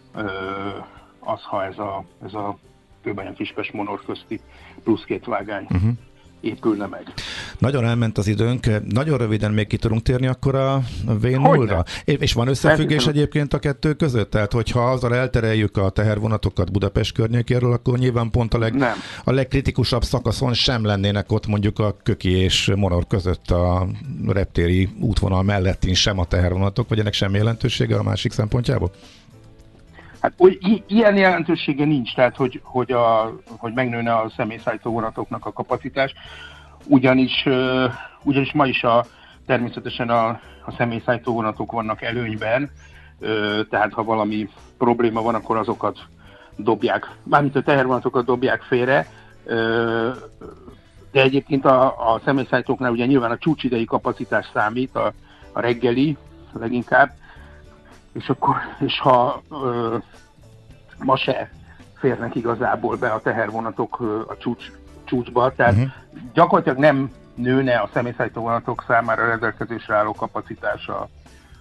az, ha ez a Kőbánya-Kispest-Monor közti plusz 2 vágány épülne meg. Nagyon elment az időnk, nagyon röviden még ki tudunk térni akkor a V0-ra. És van összefüggés egyébként a kettő között? Tehát, hogyha azzal eltereljük a tehervonatokat Budapest környékéről, akkor nyilván pont a legkritikusabb szakaszon sem lennének ott mondjuk a Köki és Monor között a reptéri útvonal mellettin sem a tehervonatok, vagy ennek sem jelentősége a másik szempontjából? Hát ilyen jelentősége nincs, tehát hogy megnőne a személyszállító vonatoknak a kapacitás, ugyanis ma is természetesen a személyszállító vonatok vannak előnyben, tehát ha valami probléma van, akkor azokat dobják, mármint a tehervonatokat dobják félre, De egyébként a személyszállítóknál ugye nyilván a csúcsidei kapacitás számít, a reggeli leginkább, és ha ma se férnek igazából be a tehervonatok a csúcsba, tehát gyakorlatilag nem nőne a személyszállító vonatok számára rendelkezésre álló kapacitása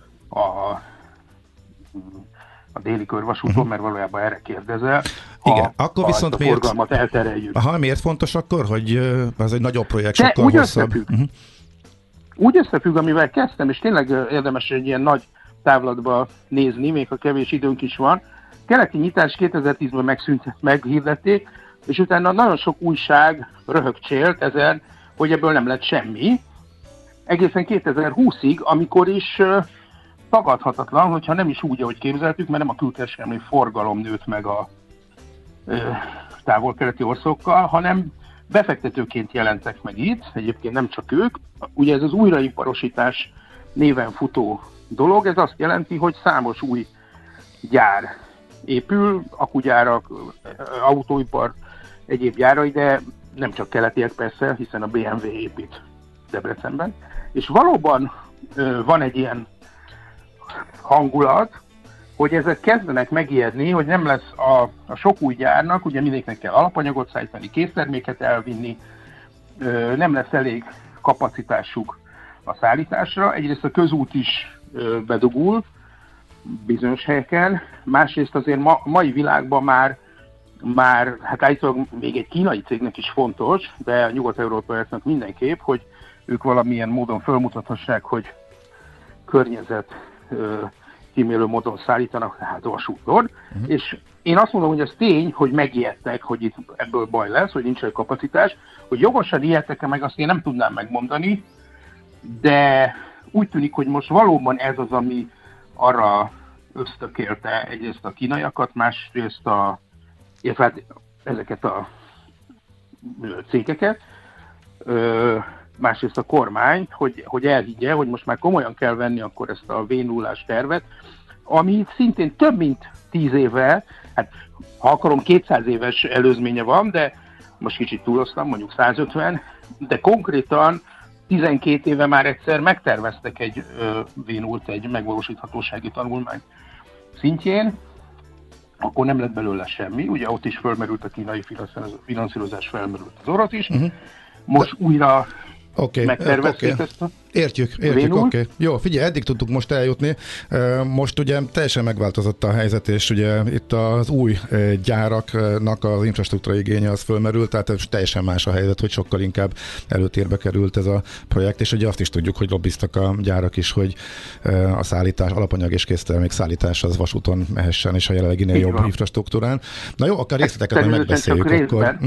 a déli körvasúton, mert valójában erre kérdezel. Igen, akkor viszont a forgalmat eltereljük. Aha, miért fontos akkor, hogy ez egy nagyobb projekt, sokkal úgy hosszabb? Úgy összefügg, amivel kezdtem, és tényleg érdemes egy ilyen nagy távlatba nézni, még ha kevés időnk is van. Keleti nyitás 2010-ben meghirdették, és utána nagyon sok újság röhögcsélt ezen, hogy ebből nem lett semmi. Egészen 2020-ig, amikor is tagadhatatlan, hogyha nem is úgy, ahogy képzeltük, mert nem a külkereskedelmi forgalom nőtt meg a távol-keleti országokkal, hanem befektetőként jelentek meg itt, egyébként nem csak ők. Ugye ez az újraiparosítás néven futó dolog, ez azt jelenti, hogy számos új gyár épül, akugyárak, autóipar, egyéb gyárai, de nem csak keletiek persze, hiszen a BMW épít Debrecenben. És valóban van egy ilyen hangulat, hogy ezek kezdenek megijedni, hogy nem lesz a sok új gyárnak, ugye mindenkinek kell alapanyagot szállítani, készterméket elvinni, nem lesz elég kapacitásuk a szállításra. Egyrészt a közút is bedugul bizonyos helyeken, másrészt azért mai világban már hát állítólag még egy kínai cégnek is fontos, de a nyugat-európaiaknak mindenképp, hogy ők valamilyen módon felmutathassák, hogy környezet kímélő módon szállítanak, tehát vasúton. És én azt mondom, hogy az tény, hogy megijedtek, hogy itt ebből baj lesz, hogy nincs egy kapacitás, hogy jogosan ijedtek-e meg, azt én nem tudnám megmondani, de úgy tűnik, hogy most valóban ez az, ami arra ösztökélte egyrészt a kínaiakat, másrészt hát ezeket a cégeket, másrészt a kormány, hogy elhiggye, hogy most már komolyan kell venni akkor ezt a V0-ás tervet, ami szintén több mint 10 éve, hát ha akarom 200 éves előzménye van, de most kicsit túloztam, mondjuk 150, de konkrétan 12 éve már egyszer megterveztek egy V0-t, egy megvalósíthatósági tanulmány szintjén, akkor nem lett belőle semmi, ugye ott is felmerült a kínai finanszírozás, felmerült az orosz is, most újra megtervezték ezt a Értjük, oké. Jó, figyelj, eddig tudtuk most eljutni. Most ugye teljesen megváltozott a helyzet, és ugye itt az új gyáraknak az infrastruktúra igénye az fölmerült, tehát teljesen más a helyzet, hogy sokkal inkább előtérbe került ez a projekt, és ugye azt is tudjuk, hogy lobbiztak a gyárak is, hogy a szállítás, alapanyag és késztermék szállítás az vasúton mehessen, és a jelenleginél jobb infrastruktúrán. Na jó, akkor részleteket majd megbeszéljük akkor.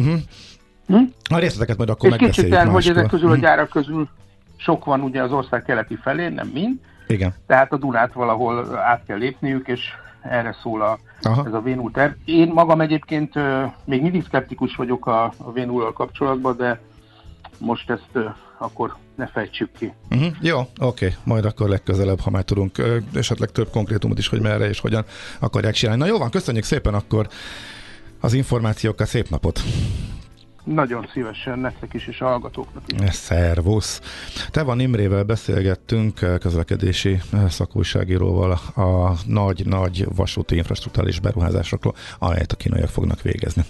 A részleteket majd akkor megbeszéljük máskor. És hogy ezek közül a gyárak közül sok van ugye az ország keleti felén, nem mind. Igen. Tehát a Dunát valahol át kell lépniük, és erre szól ez a V0 terv. Én magam egyébként még mindig szkeptikus vagyok a V0-al kapcsolatban, de most ezt akkor ne fejtsük ki. Jó, oké. Majd akkor legközelebb, ha már tudunk esetleg több konkrétumot is, hogy merre és hogyan akarják csinálni. Na jó van, köszönjük szépen akkor az információkkal, szép napot! Nagyon szívesen nektek is, és a hallgatóknak is. Szervusz! Tevan Imrével beszélgettünk, közlekedési szakújságíróval a nagy vasúti infrastrukturális beruházásokról, amelyet a kínaiak fognak végezni.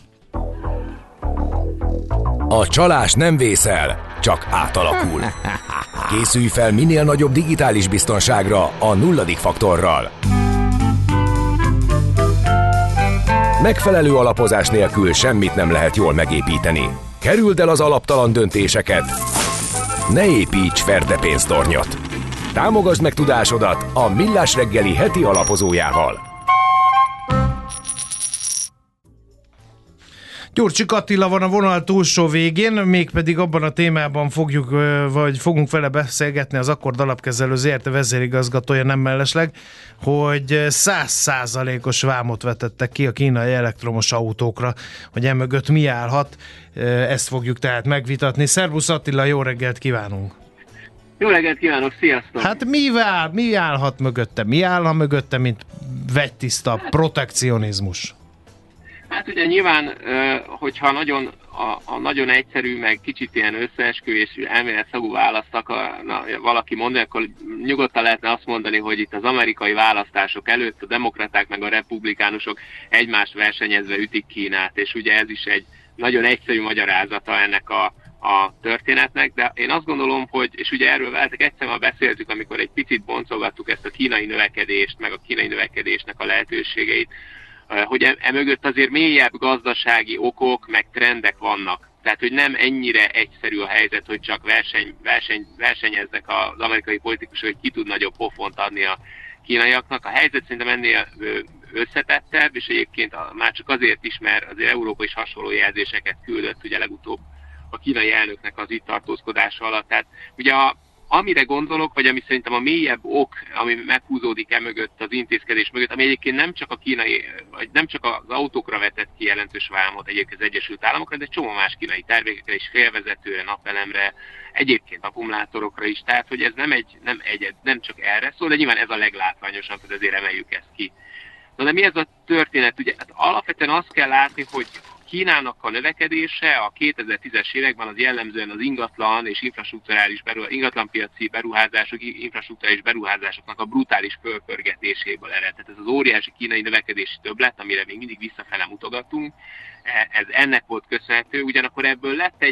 A csalás nem vészel, csak átalakul. Készülj fel minél nagyobb digitális biztonságra a nulladik faktorral. Megfelelő alapozás nélkül semmit nem lehet jól megépíteni. Kerüld el az alaptalan döntéseket. Ne építs ferdepénztornyot. Támogasd meg tudásodat a Millás reggeli heti alapozójával. Gyurcsik Attila van a vonal túlsó végén, mégpedig abban a témában fogunk vele beszélgetni, az Akkord Alapkezelő ZRT vezérigazgatója, nem mellesleg, hogy 100%-os vámot vetettek ki a kínai elektromos autókra, hogy emögött mi állhat, ezt fogjuk tehát megvitatni. Szervusz Attila, jó reggelt kívánunk! Jó reggelt kívánok, sziasztok! Hát mi állhat mögötte? Mi állhat mögötte, mint vegytiszta protekcionizmus? Hát ugye nyilván, hogyha nagyon a nagyon egyszerű, meg kicsit ilyen összeesküvés elméletszagú választ akarna valaki mondani, akkor nyugodtan lehetne azt mondani, hogy itt az amerikai választások előtt a demokraták meg a republikánusok egymást versenyezve ütik Kínát, és ugye ez is egy nagyon egyszerű magyarázata ennek a történetnek, de én azt gondolom, hogy, és ugye erről veletek egyszer már beszéltük, amikor egy picit boncolgattuk ezt a kínai növekedést, meg a kínai növekedésnek a lehetőségeit, hogy mögött azért mélyebb gazdasági okok, meg trendek vannak. Tehát, hogy nem ennyire egyszerű a helyzet, hogy csak versenyeznek az amerikai politikusok, hogy ki tud nagyobb pofont adni a kínaiaknak. A helyzet szerintem ennél összetettebb, és egyébként már csak azért is, mert azért Európa is hasonló jelzéseket küldött, ugye legutóbb a kínai elnöknek az itt tartózkodása alatt. Tehát ugye amire gondolok, vagy ami szerintem a mélyebb ok, ami meghúzódik mögött, az intézkedés mögött, ami egyébként nem csak a kínai, vagy nem csak az autókra vetett ki jelentős vámot egyébként az Egyesült Államokra, de egy csomó más kínai termékekre is, félvezetőre, napelemre, egyébként akkumulátorokra is. Tehát, hogy ez nem csak erre szól, de nyilván ez a leglátványosabb, hogy azért emeljük ezt ki. Na de mi ez a történet? Ugye hát alapvetően azt kell látni, hogy Kínának a növekedése a 2010-es években az jellemzően az ingatlan és ingatlanpiaci beruházások, infrastrukturális beruházásoknak a brutális fölpörgetéséből ered. Tehát ez az óriási kínai növekedési többlet, amire még mindig visszafele mutogatunk, ez ennek volt köszönhető, ugyanakkor ebből lett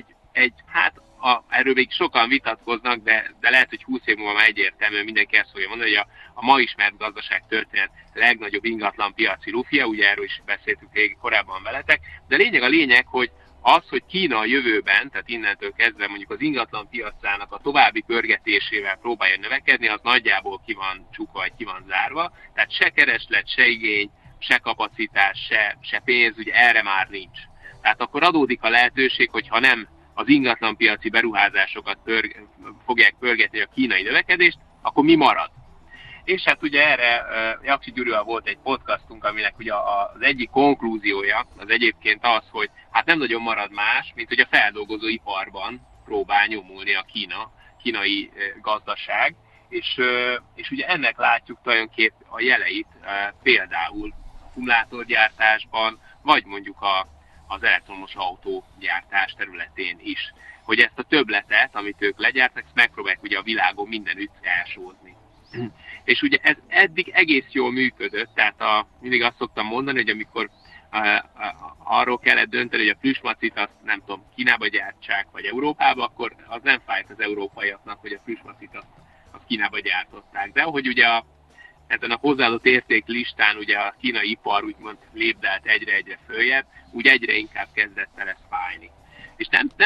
erről még sokan vitatkoznak, de lehet, hogy 20 év múlva már egyértelműen mindenki ezt fogja mondani, hogy a ma ismert gazdaság történet legnagyobb ingatlan piaci lufia, ugye erről is beszéltünk korábban veletek, de a lényeg, hogy az, hogy Kína a jövőben, tehát innentől kezdve mondjuk az ingatlan piacának a további pörgetésével próbálja növekedni, az nagyjából ki van csukva, vagy ki van zárva, tehát se kereslet, se igény, se kapacitás, se pénz, ugye erre már nincs. Tehát akkor adódik a lehetőség, hogy ha nem az ingatlanpiaci beruházásokat fogják pörgetni a kínai növekedést, akkor mi marad? És hát ugye erre Jaksi Gyurival volt egy podcastunk, aminek ugye az egyik konklúziója az egyébként az, hogy hát nem nagyon marad más, mint hogy a feldolgozóiparban próbál nyomulni a kínai gazdaság, és ugye ennek látjuk tulajdonképp a jeleit például akkumulátorgyártásban, vagy mondjuk az elektromos autógyártás területén is. Hogy ezt a többletet, amit ők legyártnak, ezt megpróbálják ugye a világon mindenütt elsózni. És ugye ez eddig egész jól működött, tehát mindig azt szoktam mondani, hogy amikor arról kellett dönteni, hogy a plüsmacit azt nem tudom, Kínába gyártsák, vagy Európába, akkor az nem fájt az európaiaknak, hogy a plüsmacit azt Kínába gyártották. De ahogy ugye ezen a hozzáadott érték listán ugye a kínai ipar úgymond lépdelt egyre följebb, úgy egyre inkább kezdett el ez fájni. És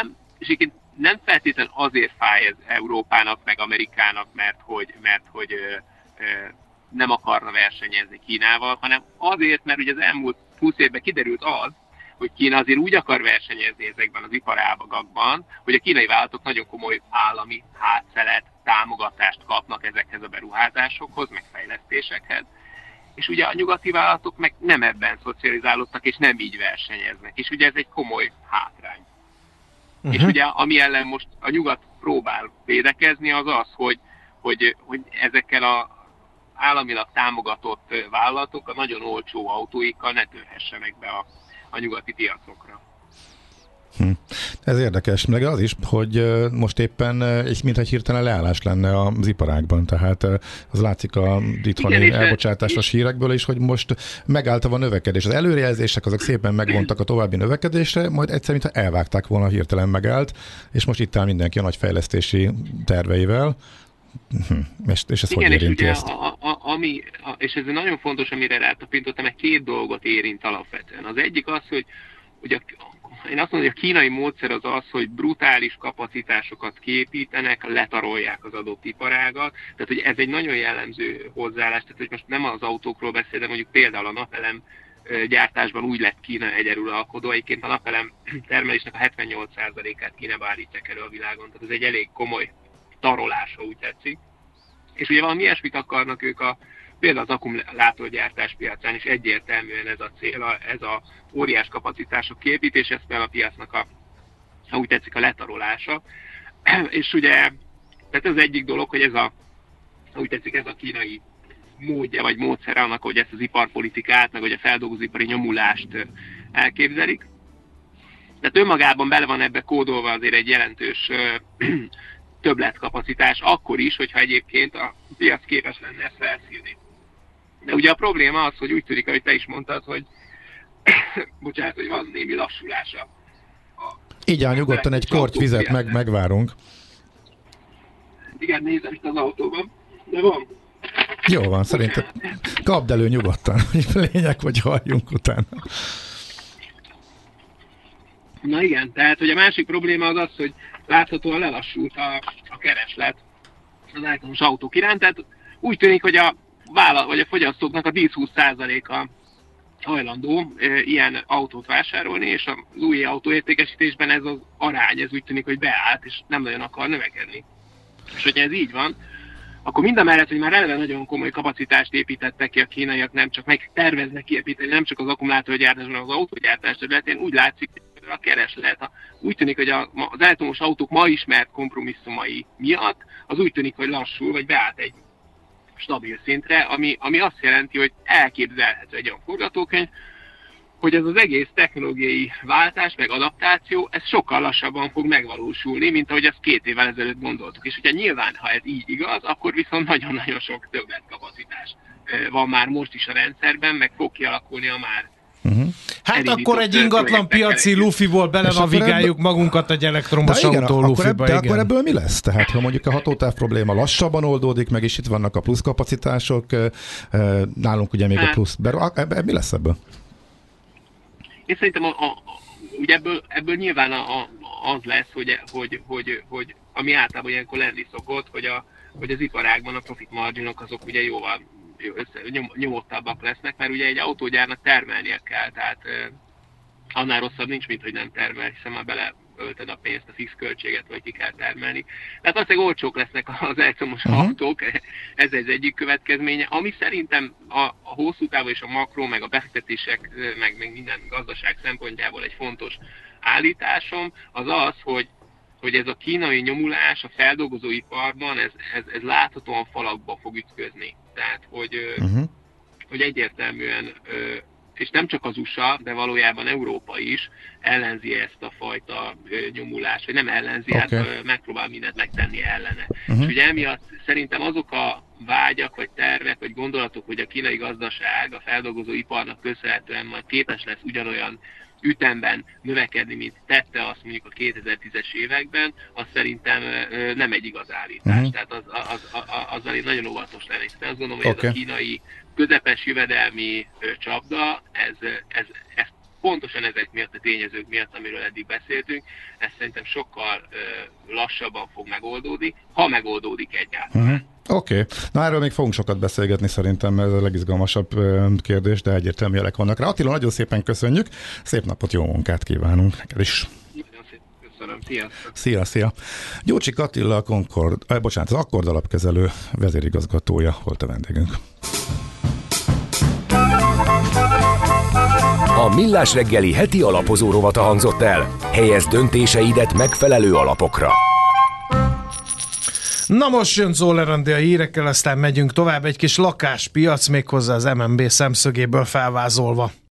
nem feltétlenül azért fáj ez Európának, meg Amerikának, mert hogy nem akarna versenyezni Kínával, hanem azért, mert ugye az elmúlt 20 évben kiderült az, hogy Kína azért úgy akar versenyezni ezekben az iparágakban, hogy a kínai vállalatok nagyon komoly állami hátszelet, támogatást kapnak ezekhez a beruházásokhoz, meg fejlesztésekhez. És ugye a nyugati vállalatok meg nem ebben szocializálódtak, és nem így versenyeznek. És ugye ez egy komoly hátrány. Uh-huh. És ugye ami ellen most a nyugat próbál védekezni, az az, hogy ezekkel az államilag támogatott vállalatok a nagyon olcsó autóikkal ne törhessenek be a nyugati piacokra. Ez érdekes, meg az is, hogy most éppen mintha hirtelen leállás lenne az iparágban, tehát az látszik a itthoni elbocsátásos hírekből is, hogy most megállt a növekedés. Az előrejelzések azok szépen megvontak a további növekedésre, majd egyszer, mintha elvágták volna, hirtelen megállt, és most itt áll mindenki a nagy fejlesztési terveivel, és ez hogy érinti ezt? És ez nagyon fontos, amire rátapintottam, mert két dolgot érint alapvetően. Az egyik az, hogy én azt mondom, hogy a kínai módszer az az, hogy brutális kapacitásokat képítenek, letarolják az adott iparágat. Tehát, hogy ez egy nagyon jellemző hozzáállás. Tehát, hogy most nem az autókról beszélem, mondjuk például a napelem gyártásban úgy lett Kína egyedülalkodó. Egyébként a napelem termelésnek a 78%-át Kínába állítják elő a világon. Tehát ez egy elég komoly tarolás, ha úgy tetszik. És ugye valami ilyesmit akarnak ők például az akkumulátorgyártás piacán is egyértelműen ez a cél, ez a óriás kapacitások kiépítése, ez a piacnak ha úgy tetszik, a letarolása. És ugye, tehát ez egyik dolog, hogy úgy tetszik, ez a kínai módja vagy módszere annak, hogy ezt az iparpolitikát, meg hogy a feldolgozóipari nyomulást elképzelik. Tehát önmagában bele van ebbe kódolva azért egy jelentős többletkapacitás, akkor is, hogyha egyébként a piac képes lenne ezt felszívni. De ugye a probléma az, hogy úgy tűnik, ahogy te is mondtad, hogy bocsánat, hogy van némi lassulása. Így áll nyugodtan egy korty vizet megvárunk. Igen, nézem itt az autóban, de van. Jó van, szerintem kapd elő nyugodtan, hogy lényeg, hogy halljunk utána. Na igen, tehát hogy a másik probléma az az, hogy láthatóan lelassult a kereslet az elektromos autók iránt, tehát úgy tűnik, hogy a fogyasztóknak a 10-20%-a hajlandó ilyen autót vásárolni, és az új autóértékesítésben ez az arány, ez úgy tűnik, hogy beállt, és nem nagyon akar növekedni. És hogyha ez így van, akkor mindamellett, hogy már eleve nagyon komoly kapacitást építettek ki a kínaiak, nem csak meg terveznek kiépíteni, nem csak az akkumulátorgyártásban, hanem az autógyártás területén, úgy látszik, hogy a kereslet, úgy tűnik, hogy az elektromos autók ma ismert kompromisszumai miatt, az úgy tűnik, hogy lassul, vagy beállt egy stabil szintre, ami azt jelenti, hogy elképzelhető egy olyan forgatókönyv, hogy ez az egész technológiai váltás, meg adaptáció, ez sokkal lassabban fog megvalósulni, mint ahogy ezt 2 évvel ezelőtt gondoltuk. És ugye nyilván, ha ez így igaz, akkor viszont nagyon-nagyon sok többletkapacitás van már most is a rendszerben, meg fog kialakulni a már Hát akkor egy ingatlan piaci lufiból belenavigáljuk magunkat egy elektromos autó lufiba. De akkor ebből mi lesz? Tehát, ha mondjuk a hatótáv probléma lassabban oldódik, meg is itt vannak a pluszkapacitások, nálunk ugye még a plusz, mi lesz ebből? Én szerintem ugye ebből nyilván az lesz, hogy ami általában ilyenkor lenni szokott, hogy az iparágban a profit marginok azok ugye jóval nyomottabbak lesznek, mert ugye egy autógyárnak termelnie kell, tehát annál rosszabb nincs, mint hogy nem termel, hiszen már beleölted a pénzt, a fix költséget, vagy ki kell termelni. Tehát valószínűleg olcsók lesznek az elektromos autók, ez egyik következménye, ami szerintem a hosszú távú és a makro, meg a befektetések, meg minden gazdaság szempontjából egy fontos állításom, az az, hogy ez a kínai nyomulás a feldolgozóiparban, ez láthatóan falakba fog ütközni. Tehát, hogy egyértelműen, és nem csak az USA, de valójában Európa is ellenzi ezt a fajta nyomulást, vagy nem ellenzi, hát megpróbál mindent megtenni ellene. És ugye emiatt szerintem azok a vágyak, vagy tervek, vagy gondolatok, hogy a kínai gazdaság a feldolgozóiparnak köszönhetően majd képes lesz ugyanolyan ütemben növekedni, mint tette azt mondjuk a 2010-es években, az szerintem nem egy igaz állítás. Tehát azzal én nagyon óvatos lennék. Azt gondolom, hogy ez a kínai közepes jövedelmi csapda, ez pontosan ezek miatt a tényezők miatt, amiről eddig beszéltünk, ez szerintem sokkal lassabban fog megoldódni, ha megoldódik egyáltalán. Oké. Na erről még fogunk sokat beszélgetni szerintem, mert ez a legizgalmasabb kérdés, de egyértelmű jelek vannak rá. Attila, nagyon szépen köszönjük, szép napot, jó munkát kívánunk neked is. Nagyon szépen köszönöm, sziasztok! Szia! Gyurcsik Attila, az Akkord alapkezelő vezérigazgatója volt a vendégünk. A Millás reggeli heti alapozó rovata hangzott el. Helyezd döntéseidet megfelelő alapokra. Na most jön Zoller Andi a hírekkel, aztán megyünk tovább, egy kis lakáspiac, méghozzá az MNB szemszögéből felvázolva.